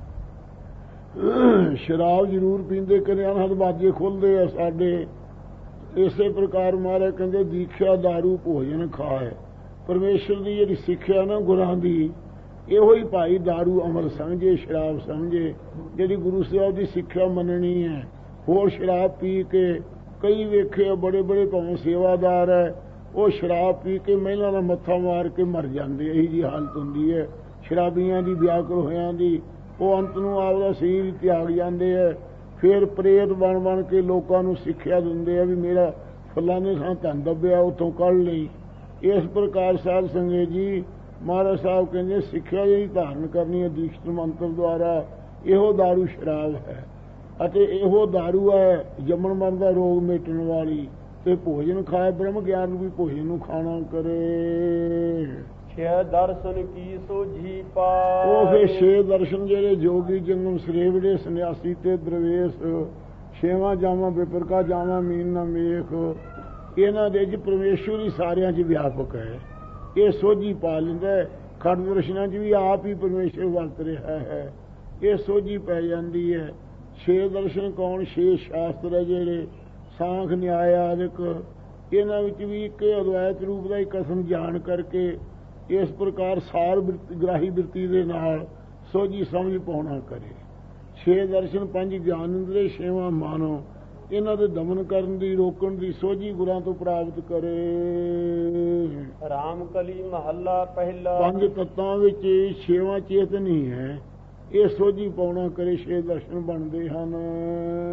ਸ਼ਰਾਬ ਜ਼ਰੂਰ ਪੀਂਦੇ ਕਰੇ, ਅਨਹਦ ਬਾਜੇ ਖੁੱਲਦੇ ਆ ਸਾਡੇ। ਇਸੇ ਪ੍ਰਕਾਰ ਮਹਾਰਾਜ ਕਹਿੰਦੇ ਦੀਖਿਆ ਦਾਰੂ ਭੋਜਨ ਖਾਏ। ਪਰਮੇਸ਼ਰ ਦੀ ਜਿਹੜੀ ਸਿੱਖਿਆ ਨਾ ਗੁਰਾਂ ਦੀ, ਇਹੋ ਹੀ ਭਾਈ ਦਾਰੂ ਅਮਰ ਸਮਝੇ, ਸ਼ਰਾਬ ਸਮਝੇ। ਜਿਹੜੀ ਗੁਰੂ ਸਾਹਿਬ ਦੀ ਸਿੱਖਿਆ ਮੰਨਣੀ ਹੈ। ਹੋਰ ਸ਼ਰਾਬ ਪੀ ਕੇ ਕਈ ਵੇਖੇ ਬੜੇ ਬੜੇ ਭਾਵੇਂ ਸੇਵਾਦਾਰ ਹੈ, ਉਹ ਸ਼ਰਾਬ ਪੀ ਕੇ ਮਹਿਲਾਂ ਦਾ ਮੱਥਾ ਮਾਰ ਕੇ ਮਰ ਜਾਂਦੇ। ਇਹੀ ਜੀ ਹਾਲਤ ਹੁੰਦੀ ਹੈ ਸ਼ਰਾਬੀਆਂ ਦੀ, ਵਿਆਕੁਲ ਹੋਇਆਂ ਦੀ। ਉਹ ਅੰਤ ਨੂੰ ਆਪਦਾ ਸਰੀਰ ਤਿਆਗ ਜਾਂਦੇ ਹੈ। ਫਿਰ ਪ੍ਰੇਤ ਬਣ ਬਣ ਕੇ ਲੋਕਾਂ ਨੂੰ ਸਿੱਖਿਆ ਦਿੰਦੇ ਆ ਵੀ ਮੇਰਾ ਫਲਾਣੇ ਥਾਂ ਧਨ ਦੱਬਿਆ, ਉੱਥੋਂ ਕੱਢ ਲਈ। ਇਸ ਪ੍ਰਕਾਰ ਸਾਧ ਸੰਗਤ ਜੀ ਮਹਾਰਾਜ ਸਾਹਿਬ ਕਹਿੰਦੇ ਸਿੱਖਿਆ ਜਿਹੜੀ ਧਾਰਨ ਕਰਨੀ ਹੈ ਦੀਕਸ਼ਿਤ ਮੰਤਰ ਦੁਆਰਾ, ਇਹੋ ਦਾਰੂ ਸ਼ਰਾਬ ਹੈ। ਅਤੇ ਇਹੋ ਦਾਰੂ ਹੈ ਜੰਮਣ ਮਰਨ ਦਾ ਰੋਗ ਮੇਟਣ ਵਾਲੀ। ਤੇ ਭੋਜਨ ਖਾਏ, ਬ੍ਰਹਮ ਗਿਆਨ ਵੀ ਭੋਜਨ ਨੂੰ ਖਾਣਾ ਕਰੇ। ਛੇ ਦਰਸ਼ਨ ਕੀ ਸੋਝੀ ਪਾਏ। ਉਹ ਫਿਰ ਛੇ ਦਰਸ਼ਨ ਜਿਹੜੇ ਜੋਗੀ ਜੰਗਮ ਸਰੇਵੜੇ ਸੰਨਿਆਸੀ ਤੇ ਦਰਵੇਸ਼, ਛੇਵਾਂ ਜਾਵਾਂ ਵਿਪਰਕਾ ਜਾਵਾਂ ਮੀਨ ਨਾ ਮੇਖ, ਇਹਨਾਂ ਦੇ ਚ ਪਰਮੇਸ਼ਵਰ ਹੀ ਸਾਰਿਆਂ ਚ ਵਿਆਪਕ ਹੈ। ਇਹ ਸੋਝੀ ਪਾ ਲੈਂਦਾ। ਖੜ ਦਰਸ਼ਨਾਂ ਚ ਵੀ ਆਪ ਹੀ ਪਰਮੇਸ਼ਵਰ ਵਰਤ ਰਿਹਾ ਹੈ। ਇਹ ਸੋਝੀ ਪੈ ਜਾਂਦੀ ਹੈ। ਛੇ ਦਰਸ਼ਨ ਕੌਣ? ਛੇ ਸ਼ਾਸਤਰ ਹੈ ਜਿਹੜੇ ਸਾਂਖ ਨਿਆਇ ਆਦਿਕ, ਇਹਨਾਂ ਵਿੱਚ ਵੀ ਇੱਕ ਅਦਵੈਤ ਰੂਪ ਦਾ ਹੀ ਕਸਮ ਜਾਣ ਕਰਕੇ ਇਸ ਪ੍ਰਕਾਰ ਸਾਰ ਗ੍ਰਾਹੀ ਬਿਰਤੀ ਦੇ ਨਾਲ ਸੋਝੀ ਸਮਝ ਪਾਉਣਾ ਕਰੇ। ਛੇ ਦਰਸ਼ਨ, ਪੰਜ ਗਿਆਨ ਇੰਦਰੀ, ਛੇਵਾਂ ਮਾਨੋ, ਇਹਨਾਂ ਦੇ ਦਮਨ ਕਰਨ ਦੀ, ਰੋਕਣ ਦੀ ਸੋਝੀ ਗੁਰਾਂ ਤੋਂ ਪ੍ਰਾਪਤ ਕਰੇ। ਰਾਮ ਕਲੀ ਮਹੱਲਾ ਪਹਿਲਾ। ਪੰਜ ਤੱਤਾਂ ਵਿੱਚ ਛੇਵਾਂ ਚੇਤਨ ਹੀ ਹੈ। ਇਹ ਸੋਝੀ ਪਾਉਣਾ ਕਰੇ, ਛੇ ਦਰਸ਼ਨ ਬਣਦੇ ਹਨ।